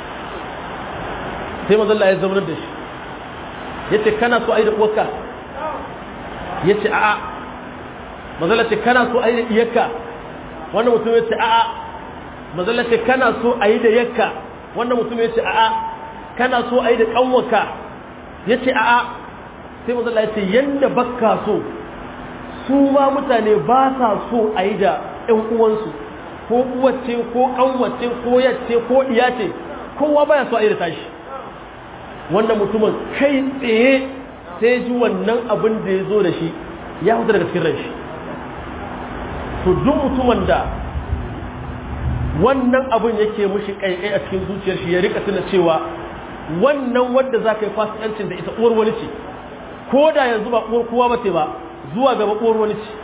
Sai manzo Allah ya zama da shi, yace kana so a yi da uwarka? Yace a'a. Manzo Allah ce kana so a yi da iyarka? Wannan mutum yace a'a. Manzo Allah ce kana so a yi da yakka? Wannan mutum yace a'a. Kana so a yi da kanwarka? Yace a'a. Sai manzo Allah yace yanda bakka so su ma mutane ba sa so a yi da ƴan uwansu, ko uwace ko kanwace ko yace ko iyace, kowa baya so a yi da tashi. Wannan mutumin kai tsaye sai ji wannan abin da ya zo da shi ya fita daga cikin ranshi. To duk mutumin da wannan abin yake mushi kaikai a cikin zuciyar shi ya rika tuna cewa wannan wanda za ka yi fasikancin da ita uwar wani ce, ko da yanzu ba uwar kowa ba ce ba, zuwa gaba uwar wani ce.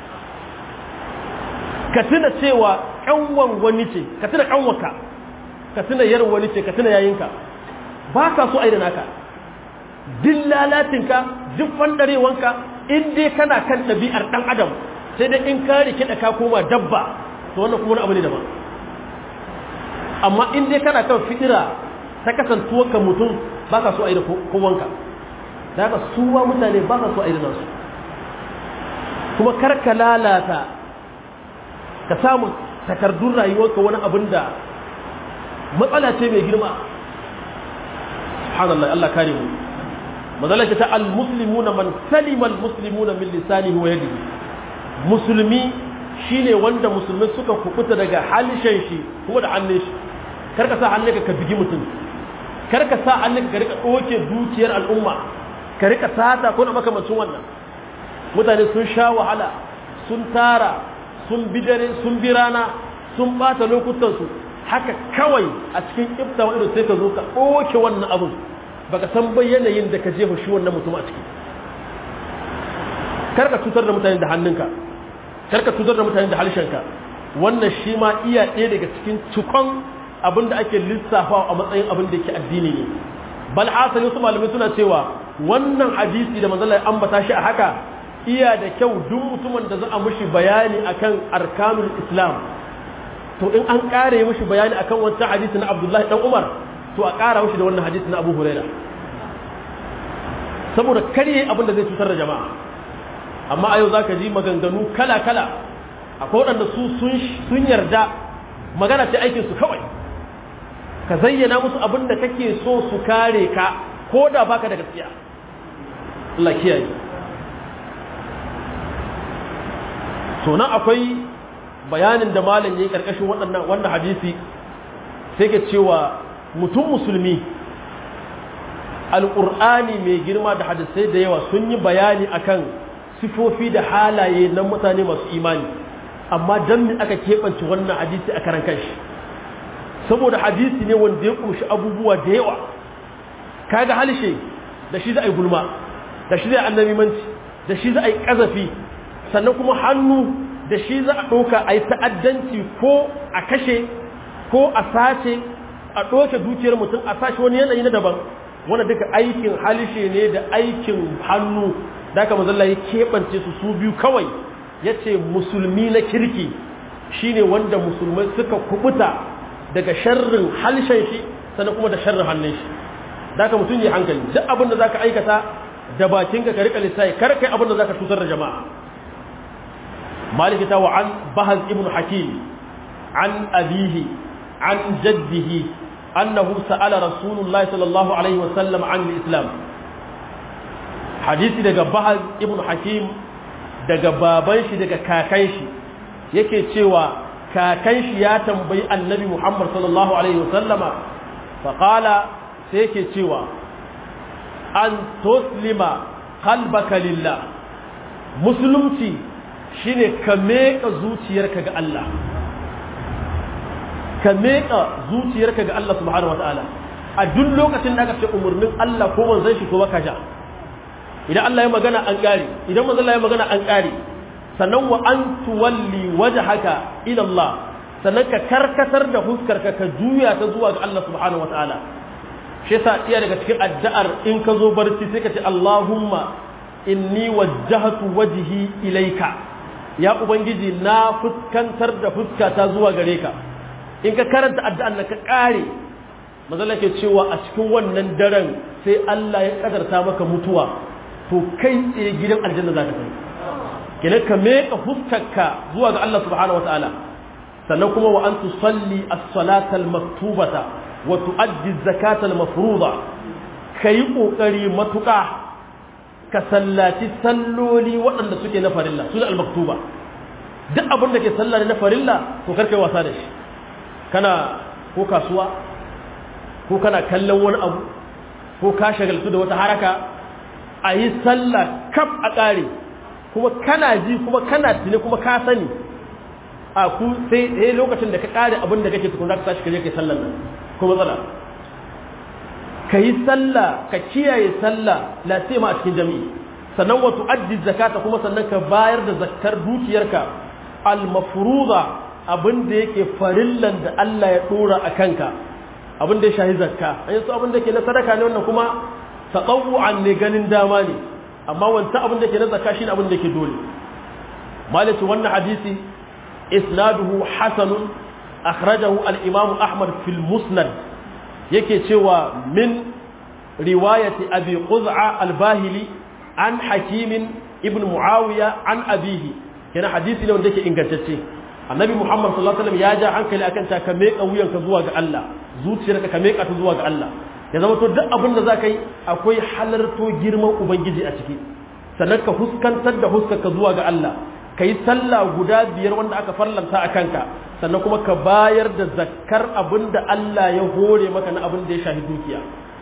Ka tuna cewa ƙanwan wani ce, ka tuna ƙanwaka, ka tuna yar wani ce, ka tuna yayinka. Ba ka so a yi da naka, duk lalatinka, duk fandarewanka, in dai kana kan ɗabi'ar ɗan adam, sai dai in ka rikida ka koma dabba, to wannan kuma wani abu ne daban. Amma in dai kana kan fitira ta kasantuwarka mutum, ba ka so a yi da kowanka, da haka suwa mutane ba ka so a yi da nasu. Kuma kar ka lalata, ka samu takardun rayuwarka wani abin da matsala ce mai girma. Subhanallah, Allah kare mu. Mazalaka ta al-muslimuna man salima al-muslimuna min lisanihi wa yadihi. Musulmi shine wanda musulmai suka kukuta daga halishin shi kuma da hannun shi. Kar ka sa hannunka ka bigi mutum. Kar ka sa hannunka ka rika doke dukiyar al'umma. Ka rika sata ko na makamancin wannan. Mutane sun sha wahala, sun tara, sun bi dare, sun bi rana, sun bata lokutan su. Haka kawai a cikin ibta wa ido sai ka zo ka ɗoke wannan abin, baka san bai yanayin da ka jefa shi wannan mutum a ciki. Karka cutar da mutane da hannunka, karka cutar da mutane da halshenka. Wannan shi ma iya ɗaya daga cikin cikon abin da ake lissafa a matsayin abin da yake addini ne. Bal asali wasu malamai suna cewa wannan hadisi da manzon Allah ya ambata shi a haka iya da kyau duk mutumin da za a mishi bayani akan arkanul Islam, to in an ƙare mishi bayani akan wancan hadisi na Abdullahi dan Umar, to a ƙara mishi da wannan hadisi na Abu Huraira, saboda karye abin da zai cutar da jama'a. Amma a yau zaka ji maganganu kala kala, akwai waɗanda su sun yarda magana ce aikin su kawai, ka zayyana musu abin da kake so su kare ka ko da baka da gaskiya. Allah kiyaye. To nan akwai bayanin da malam yayi karkashin wannan wannan hadisi, sai ke cewa mutum musulmi alqur'ani mai girma da hadisai da yawa sun yi bayani akan sifofi da halaye na mutane masu imani, amma dan me aka keɓance wannan hadisi a karan kanshi? Saboda hadisi ne wanda ya kumshi abubuwa da yawa. Kaga halshe da shi za a yi gulma, da shi za a yi annabimanci, da shi za a yi kazafi, sannan kuma hannu da shi za a ɗauka a yi ta'addanci ko a kashe ko a sace, a ɗauke dukiyar mutum a sace wani yanayi na daban. Wanda duka aikin halishe ne da aikin hannu, da aka mazalla ya keɓance su su biyu kawai. Ya ce musulmi na kirki shi ne wanda musulmai suka kubuta daga sharrin halishen shi sannan kuma da sharrin hannun shi. Da aka mutum yi hankali, duk abin da za ka aikata da bakinka ka riƙa lissafi, kar kai abin da za ka cutar da jama'a. مالك تاو عن بهز ابن حكيم عن أبيه عن جده أنه سأل رسول الله صلى الله عليه وسلم عن الإسلام. حديث دقى بهز ابن حكيم دقى بابنش دقى كاكنش يكي تشوى كاكنش ياتم بي النبي محمد صلى الله عليه وسلم فقال سيكي تشوى أن تسلم قلبك لله. مسلمتي shine ka meka zuciyarka ga Allah, ka meka zuciyarka ga Allah subhanahu wataala a duk lokacin da aka ce umurnin Allah ko manzon shi ko baka ja. Idan Allah ya magana an kare, idan manzon Allah ya magana an kare. Sannan wa an tuwalli wajhaka ila Allah, sannan ka karkatar da huskarka ka juya ta zuwa ga Allah subhanahu wataala shi yasa iya daga cikin addu'ar in ka zo barci sai ka ce Allahumma inni wajjahtu wajhi ilayka ya ubangiji na fuskantar da fuskata zuwa gare ka in ka karanta addu'an nan ka kare manzo ke cewa a cikin wannan daren sai Allah ya kadarta maka mutuwa to kai tsaye gidan aljanna zaka kai kenan ka meka fuskarka zuwa ga Allah subhanahu wataala sannan kuma wa an tusalli as-salata al-maktubata wa tuaddi az-zakata al-mafruḍa kai kokari matuka ka sallaci salloli waɗanda suke na farilla su al-maktuba duk abin da ke sallah na farilla to karkai wasa da shi kana ko kasuwa ko kana kallon wani abu ko ka shagaltu da wata haraka a yi sallah kaf a ƙare kuma kana ji kuma kana tuni kuma ka sani a ku sai sai lokacin da ka ƙare abin da kake tukun za ka tashi ka je kai sallar nan ko matsala ka yi sallah ka kiyaye sallah la sai ma a cikin jami'i sannan wa tu'addi zakata kuma sannan ka bayar da zakkar dukiyarka al-mafruḍa abin da yake farillan da Allah ya dora a kanka abin da ya shahi zakka an yaso abin da ke na sadaka ne wannan kuma tatawu'an ne ganin dama ne amma wanda abin da ke na zakka shine abin da ke dole malaka wannan hadisi isnaduhu hasanun akhrajahu al-imam ahmad fil musnad yake cewa min riwayati abi quz'a al-bahili an hakim ibn muawiya an abihi kana hadisi ne wanda yake ingantacce annabi muhammad sallallahu alaihi wasallam ya ja hankali akan ta ka meka wuyanka zuwa ga Allah zuciyarka ka meka ta zuwa ga Allah ya zama to duk abin da zaka yi akwai halarto girman ubangiji a ciki sannan ka huskantar da huskarka zuwa ga Allah kai sallah guda biyar wanda aka farlanta a kanka sannan kuma ka bayar da zakkar abin da Allah ya hore maka na abin da ya shahi dukiya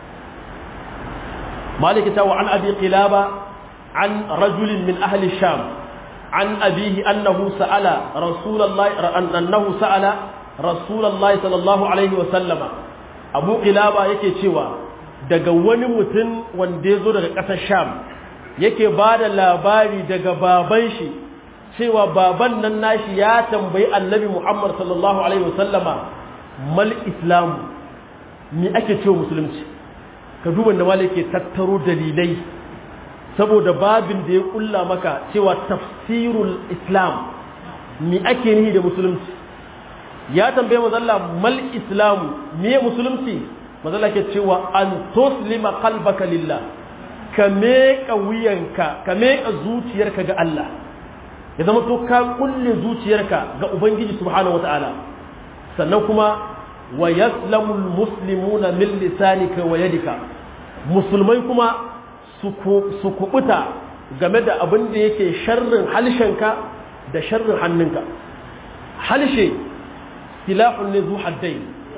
maliki ta wa an abi qilaba an rajulin min ahli sham an abihi annahu sa'ala rasulullahi annahu sa'ala rasulullahi sallallahu alaihi wa sallama abu qilaba yake cewa daga wani mutum wanda ya zo daga ƙasar sham yake ba da labari daga baban shi cewa baban nan nashi ya tambayi annabi muhammad sallallahu alaihi wa sallama mal islamu ni ake cewa musulunci ka duba da malai ke tattaro dalilai saboda babin da ya kulla maka cewa tafsirul islam mi ake nihi da musulunci ya tambaye mazalla mal islamu me musulunci mazalla ke cewa an tuslima qalbaka lillah ka meka wuyanka ka meka zuciyarka ga Allah ya zama to ka kulle zuciyarka ga ubangiji subhanahu wataala sannan kuma wa yaslamu almuslimuna min lisanika wa yadika musulmai kuma su kubuta game da abin da yake sharrin halshenka da sharrin hannunka halshe silahun ne zu haddai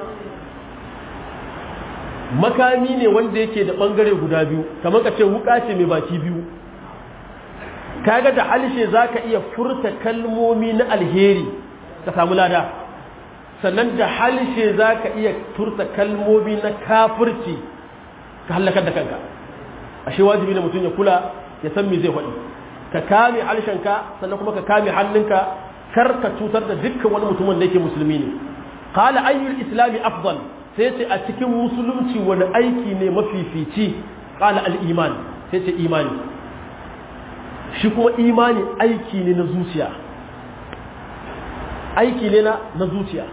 makami ne wanda yake da bangare guda biyu kamar ka ce wuka ce mai baki biyu kaga da halshe zaka iya furta kalmomi na alheri ka samu lada sannan da halshe zaka iya furta kalmomi na kafirci ka halakar da kanka ashe wajibi ne mutum ya kula ya san me zai faɗi ka kame halshenka sannan kuma ka kame hannunka kar ka cutar da dukkan wani mutumin da yake musulmi ne qala ayyul islami afdal sai ce a cikin musulunci wani aiki ne mafifici qala al iman sai ce imani shi kuma imani aiki ne na zuciya aiki ne na na zuciya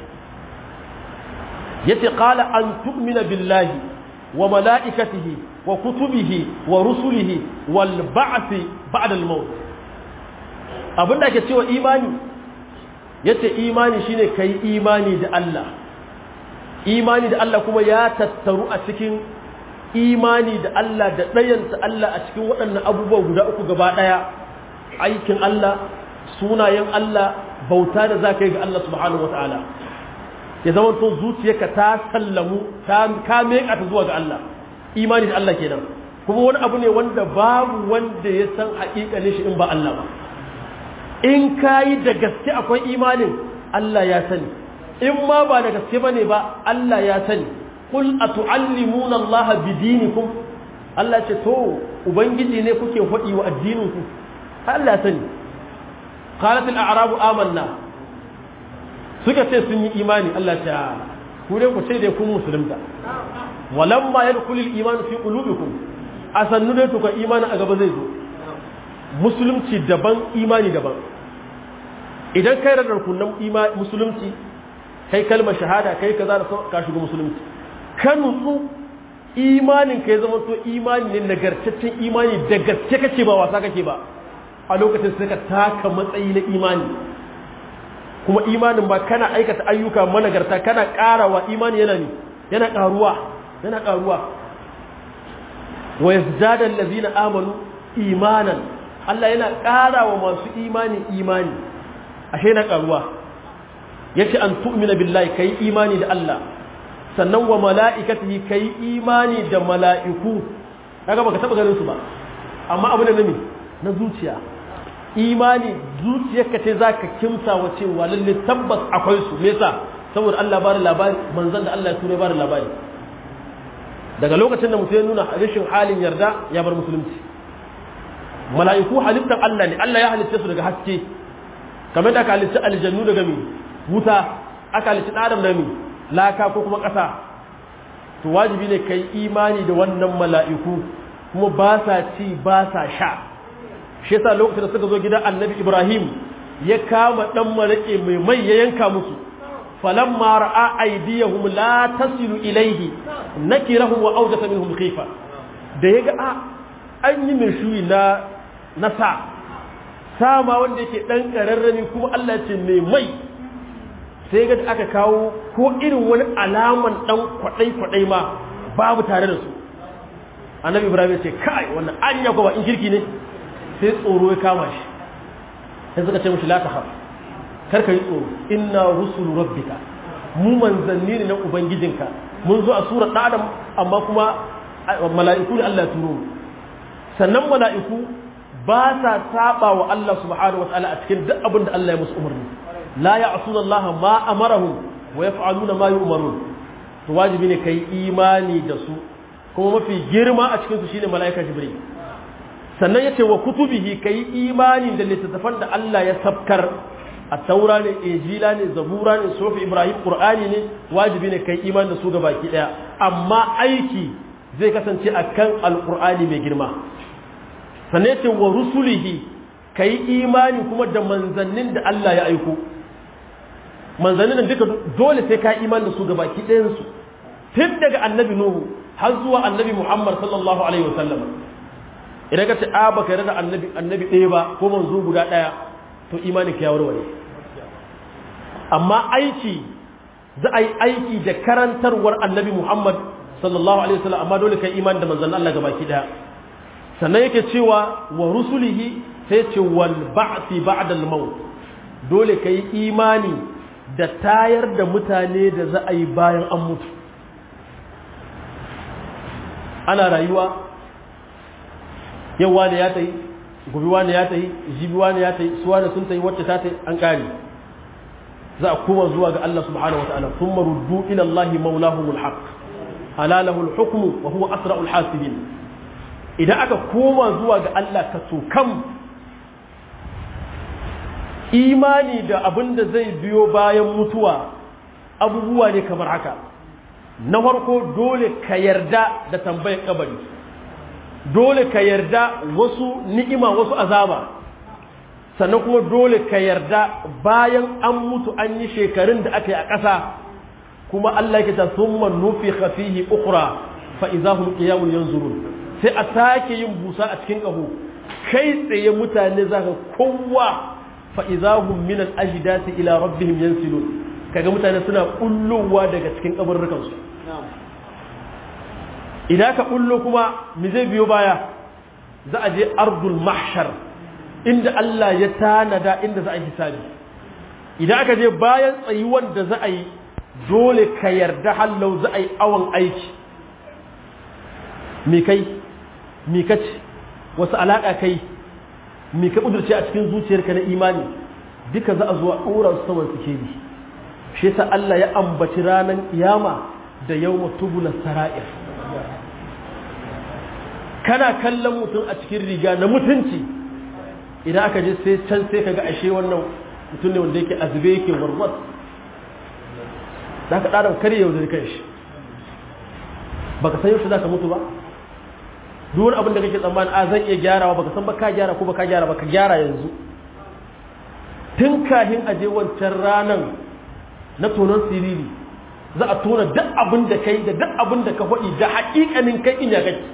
yace qala an tu'mina billahi wa mala'ikatihi wa kutubihi wa rusulihi wal ba'thi ba'da al maut abinda ake cewa imani yace imani shine kai imani da Allah imani da Allah kuma ya tattaru a cikin imani da Allah da ɗayanta Allah a cikin waɗannan abubuwa guda uku gaba ɗaya aikin Allah sunayen Allah bauta da za ka yi ga Allah subhanahu wata'ala ya zama to zuciyarka ta sallamu ta kame ka ta zuwa ga Allah imani da Allah kenan kuma wani abu ne wanda babu wanda ya san haƙiƙanin shi in ba Allah ba in kayi da gaske akwai imanin Allah ya sani in ma ba da gaske bane ba Allah ya sani qul atu'allimuna Allah bidinikum Allah ce to ubangiji ne kuke hodi wa addininku Allah ya sani qalat al-a'rabu amanna suka ce sun yi imani Allah ta ku dai ku ce dai kun musulunta walamma yadkhulul iman fi qulubikum asannu dai to ka imani a gaba zai zo musulunci daban imani daban idan kai radar kunnan imani musulunci kai kalmar shahada kai kaza da ka shiga musulunci ka nutsu imanin ka ya zama to imani ne nagartaccen imani da gaske kake ba wasa kake ba a lokacin sai ka taka matsayi na imani kuma imanin ba kana aikata ayyuka managarta kana karawa imani yana ne yana karuwa yana karuwa wa yazdada allazina amanu imanan Allah yana karawa masu imani imani ashe yana karuwa yace an tu'mina billahi kai imani da Allah sannan wa mala'ikatihi kai imani da mala'iku kaga baka taba ganin su ba amma abu da nami na zuciya imani zuciyarka ce zaka kimsa wa cewa lalle tabbas akwai su me yasa saboda Allah bada labari manzon da Allah ya tura bada labari daga lokacin da mutum ya nuna rashin halin yarda ya bar musulunci mala'iku halittar Allah ne Allah ya halitta su daga haske kamar da aka halitta aljannu daga mi wuta aka halitta adam da mi laka ko kuma ƙasa to wajibi ne kai imani da wannan mala'iku kuma ba sa ci ba sa sha shi yasa lokacin da suka zo gidan annabi Ibrahim ya kama dan marake mai mai ya yanka musu falamma ra'a aydiyahum la tasilu ilayhi nakirahum wa awjasa minhum khifa da yaga a an yi mai shuyi na nasa sama wanda yake dan kararrami kuma Allah ya ce mai mai sai ga aka kawo ko irin wani alaman dan kwadai kwadai ma babu tare da su annabi Ibrahim ya ce kai wannan anya ko ba in kirki ne sai tsoro ya kama shi sai suka ce mishi la tahaf kar ka yi tsoro inna rusulu rabbika mu manzanni ne na ubangijinka mun zo a surar da adam amma kuma mala'iku ne Allah ya turo sannan mala'iku ba sa saba wa Allah subhanahu wataala a cikin duk abin da Allah ya musu umarni la ya'suna Allah ma amarahum wa yaf'aluna ma yu'marun to wajibi ne kai imani da su kuma mafi girma a cikin su shine mala'ika jibril sannan yace wa kutubihi kai imani da littattafan da Allah ya sabkar at-taura ne injila ne zabura ne sufi ibrahim qur'ani ne wajibi ne kai imani da su gabaki daya amma aiki zai kasance akan alqur'ani mai girma sannan yace wa rusulihi kai imani kuma da manzannin da Allah ya aiko manzannin duka dole sai ka imani da su gabaki ɗayan su tun daga annabi nuhu har zuwa annabi muhammad sallallahu alaihi wasallam idan ka ce a baka yarda da annabi annabi ɗaya ba ko manzo guda ɗaya to imani ka ya warware amma aiki za a yi aiki da karantarwar annabi muhammad sallallahu alaihi wasallam amma dole kai imani da manzon Allah gabaki ɗaya sannan yake cewa wa rusulihi sai ce wal ba'thi ba'da al maut dole kai imani da tayar da mutane da za a yi bayan an mutu ana rayuwa yau wani ya ta yi gobe wani ya ta yi jibi wani ya ta yi suwa da sun ta yi wacce ta ta yi an ƙari za a kuma zuwa ga Allah subhanahu wa ta'ala sun maruddu ila Allah maulahumul haq halalahul hukmu wa huwa asra'ul hasibin idan aka koma zuwa ga Allah ka kam imani da abin da zai biyo bayan mutuwa abubuwa ne kamar haka na farko dole ka yarda da tambayar kabari dole ka yarda wasu ni'ima wasu azaba sannan kuma dole ka yarda bayan an mutu an yi shekarun da aka yi a ƙasa kuma Allah ya ta summa nufikha fihi ukhra fa idahum qiyamun yanzurun sai a sake yin busa a cikin ƙaho kai tsaye mutane zaka kowa fa idahum min al-ajdati ila rabbihim yansilun kaga mutane suna kullowa daga cikin kaburrukan su idan ka kullo kuma me zai biyo baya za a je ardul mahshar inda Allah ya tanada inda za a yi hisabi idan aka je bayan tsayuwar da za a yi dole ka yarda hallau za a yi awon aiki me kai me kace wasu alaka kai me ka kudurce a cikin zuciyarka na imani duka za a zuwa ɗora su saman suke bi shi yasa Allah ya ambaci ranar kiyama da yawma tubula sara'ir kana kallon mutum a cikin riga na mutunci idan aka je sai can sai kaga ashe wannan mutum ne wanda yake azube yake warwat da ka ɗaran kare yau da kai shi baka san yaushe za ka mutu ba duk wani abin da kake tsammani a zan iya gyarawa baka san ba ka gyara ko baka gyara ba ka gyara yanzu tun kahin aje wancan ranan na tonon siriri za a tona duk abin da kai da duk abin da ka faɗi da haƙiƙanin kai in ya kake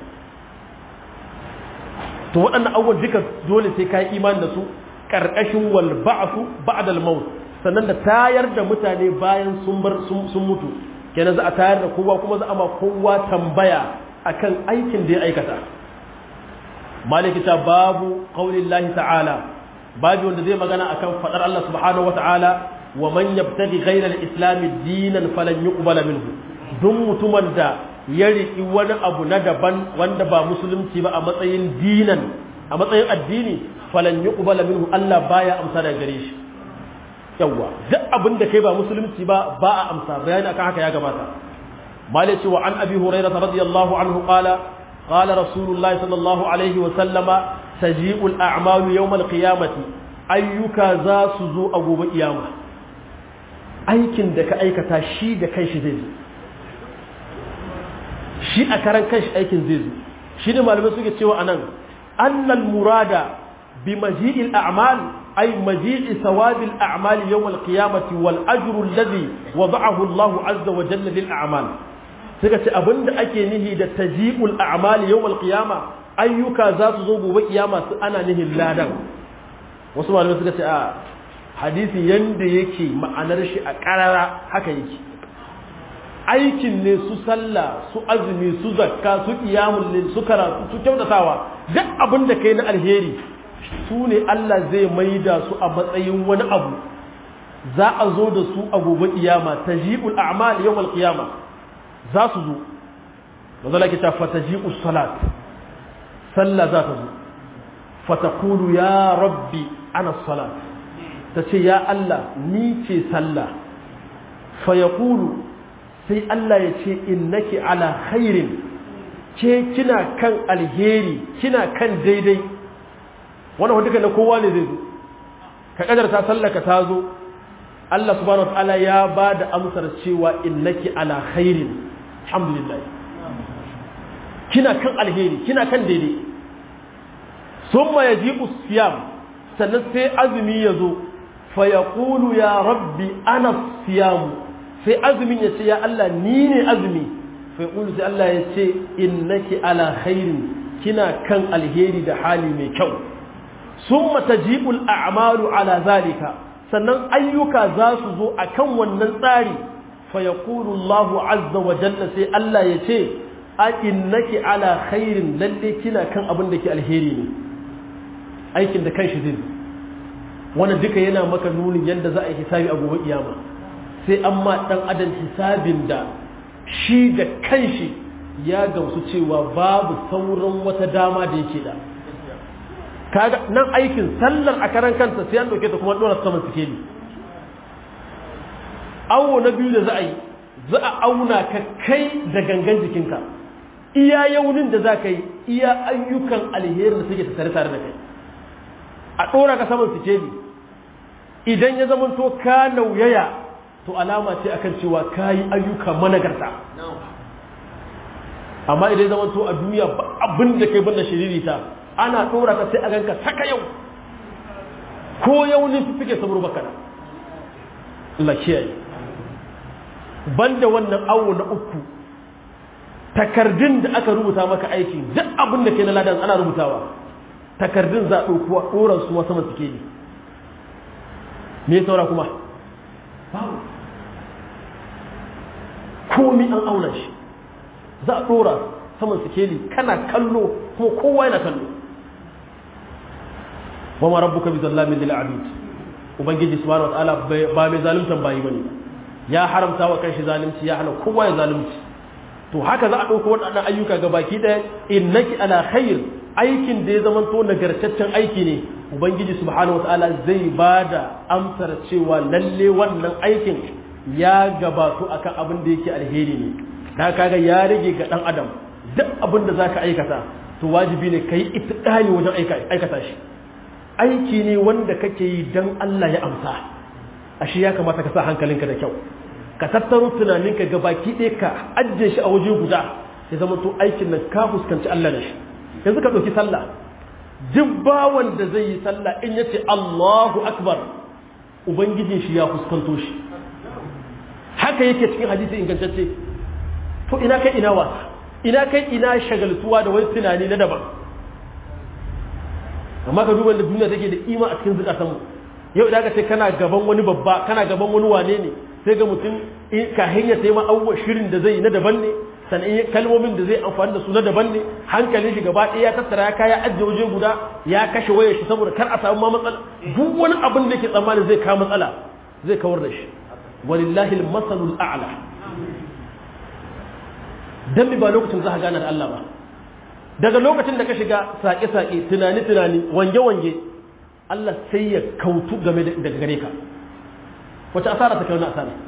to waɗannan abubuwan duka dole sai ka yi imani da su ƙarƙashin wal ba'su ba'da al maut sannan da tayar da mutane bayan sun bar sun mutu kenan za a tayar da kowa kuma za a ma kowa tambaya akan aikin da ya aikata maliki ta babu qaulillahi ta'ala babu wanda zai magana akan fadar Allah subhanahu wata'ala wa man yabtaghi ghayra al-islam dinan falan yuqbala minhu duk mutumin da ya riki wani abu na daban wanda ba musulunci ba a matsayin dinan a matsayin addini falan yuqbala minhu Allah baya amsa daga gare shi yawa duk abin da kai ba musulunci ba ba a amsa bayani akan haka ya gabata maliki wa an abi hurairah radiyallahu anhu qala qala rasulullah sallallahu alaihi wa sallama taji'ul a'malu yawm al-qiyamati ayyuka za su zo a gobe kiyama aikin da ka aikata shi da kanshi zai zo shi a karan kanshi aikin zai zo shi ne malamai suke cewa anan annal murada bi maji'il a'mal ay maji'i sawabil a'mal yawm al-qiyamati wal ajru alladhi wada'ahu Allah azza wa jalla lil a'mal suka ce abinda ake nihi da taji'ul a'mal yawm al-qiyama ayyuka za su zo gobe kiyama su ana nihin ladan wasu malamai suka ce a hadisi yanda yake ma'anar shi a karara haka yake aikin ne su sallah su azumi su zakka su qiyamul lil su karatu su kyautatawa duk abin da kai na alheri su ne Allah zai maida su a matsayin wani abu za a zo da su a gobe kiyama taji'ul a'mal yawmal qiyama za su zo wanda ke ta fataji'us salat sallah za ta zo fataqulu ya rabbi ana salat tace ya Allah ni ce sallah fa yaqulu sai Allah ya ce innaki ala khairin ke kina kan alheri kina kan daidai wannan duka na kowa ne zai zo ka kadarta sallaka ta zo Allah subhanahu wataala ya bada amsar cewa innaki ala khairin alhamdulillah kina kan alheri kina kan daidai summa yajibu siyam sannan sai azumi yazo fa yaqulu ya rabbi ana siyam sai azumin ya ce ya Allah ni ne azumi fa yaqulu sai Allah ya ce innaki ala khairin kina kan alheri da hali mai kyau summa tajibul a'malu ala zalika sannan ayyuka za su zo akan wannan tsari fa yaqulu Allahu azza wa jalla sai Allah ya ce a innaki ala khairin lalle kina kan abin da ke alheri ne aikin da kanshi zai wannan duka yana maka nunin yadda za a yi hisabi a gobe kiyama sai amma dan adam hisabin da shi da kanshi ya gamsu cewa babu sauran wata dama da yake da kaga nan aikin sallar a karan kanta sai an dauke ta kuma dora saman sikeli awo na biyu da za a yi za a auna ka kai da gangan jikinka iya yaunin da za ka yi iya ayyukan alherin da suke tattare tare da kai a dora ka saman sikeli idan ya zama to ka nauyaya to alama ce akan cewa ka yi ayyuka managarta amma idan zama to a duniya abin da kai banda shiririta ana dora ka sai a ganka saka yau ko yau ne su suke sabur baka da Allah kiyaye banda wannan awo na uku takardun da aka rubuta maka aiki duk abin da kai na ladan ana rubutawa takardun za a ɗaukuwa ɗoran su wasu masu ke ne me saura kuma babu komi an auna shi za a ɗora saman sikeli kana kallo kuma kowa yana kallo wa ma rabbuka bi zallamin lil abid ubangiji subhanahu wataala ba mai zaluntan bayi bane ya haramta wa kanshi zalunci ya hana kowa ya zalunci to haka za a dauko wadannan ayyuka ga baki daya innaki ala khair aikin da ya zama to nagartaccen aiki ne ubangiji subhanahu wataala zai bada amsar cewa lalle wannan aikin ya gabato akan abin da yake alheri ne da kaga ya rage ga dan adam duk abin da zaka aikata to wajibi ne kai ittiqani wajen aikata shi aiki ne wanda kake yi dan Allah ya amsa ashe ya kamata ka sa hankalinka da kyau ka tattaro tunaninka gabaki ɗaya ka ajiye shi a waje guda ya zama to aikin nan ka fuskanci Allah da shi yanzu ka ɗauki sallah duk bawan da zai yi sallah in yace Allahu akbar ubangijin shi ya fuskanto shi haka yake cikin hadisi ingantacce to ina kai ina wasa ina kai ina shagaltuwa da wani tunani na daban amma ka duba da duniya take da kima a cikin zukatan mu yau idan ka ce kana gaban wani babba kana gaban wani wane ne sai ga mutum ka hanya sai ma abubuwa shirin da zai na daban ne sannan kalmomin da zai amfani da su na daban ne hankalin shi gaba ɗaya ya tattara ya kaya ajiye waje guda ya kashe wayar shi saboda kar a samu ma matsala duk wani abin da yake tsammanin zai kawo matsala zai kawar da shi walillahi al-masalul a'la dan ba lokacin za ka gane da Allah ba daga lokacin da ka shiga sake-sake tunani-tunani wange-wange Allah sai ya kautu game daga gare ka wata asara ta kai wani asara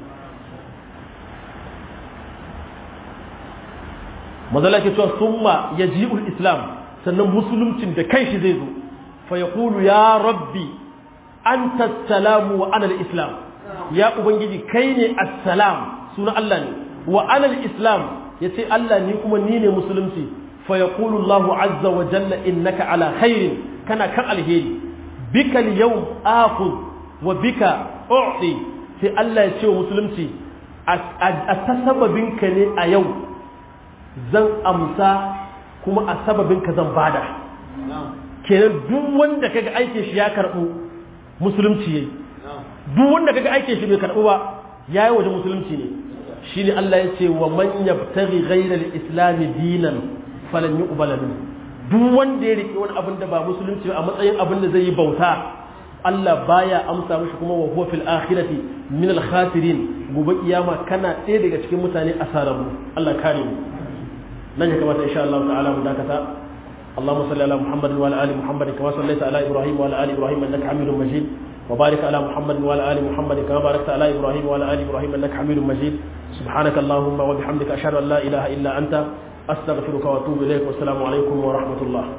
mazala ke cewa summa yaji'ul islam sannan musuluncin da kai shi zai zo fa yaqulu ya rabbi anta salamu wa ana al-islam ya ubangiji kai ne assalam sunan Allah ne wa ana al-islam yace Allah ni kuma ni ne musulunci fa yaqulu Allahu azza wa jalla innaka ala khairin kana kan alheri bika al-yawm akhudh wa bika u'ti sai Allah ya ce wa musulunci a tasababinka ne a yau zan amsa kuma a sababinka zan bada kenan duk wanda kaga aikin shi ya karbu musulunci yayi duk wanda kaga aikin shi bai karbu ba yayi waje musulunci ne shine Allah ya ce wa man yabtaghi ghayra al-islam dinan falan yuqbal minhu duk wanda ya rike wani abin da ba musulunci a matsayin abin da zai yi bauta Allah baya amsa mishi kuma wa huwa fil akhirati min al-khasirin gobe kiyama kana ɗaya daga cikin mutane asarabu Allah kare mu nan ya kamata insha Allah ta'ala mu dakata اللهم صل على محمد وعلى ال محمد كما صليت على ابراهيم وعلى ال ابراهيم انك حميد مجيد وبارك على محمد وعلى ال محمد كما باركت على ابراهيم وعلى ال ابراهيم انك حميد مجيد سبحانك اللهم وبحمدك اشهد ان لا اله الا انت استغفرك واتوب اليك والسلام عليكم ورحمه الله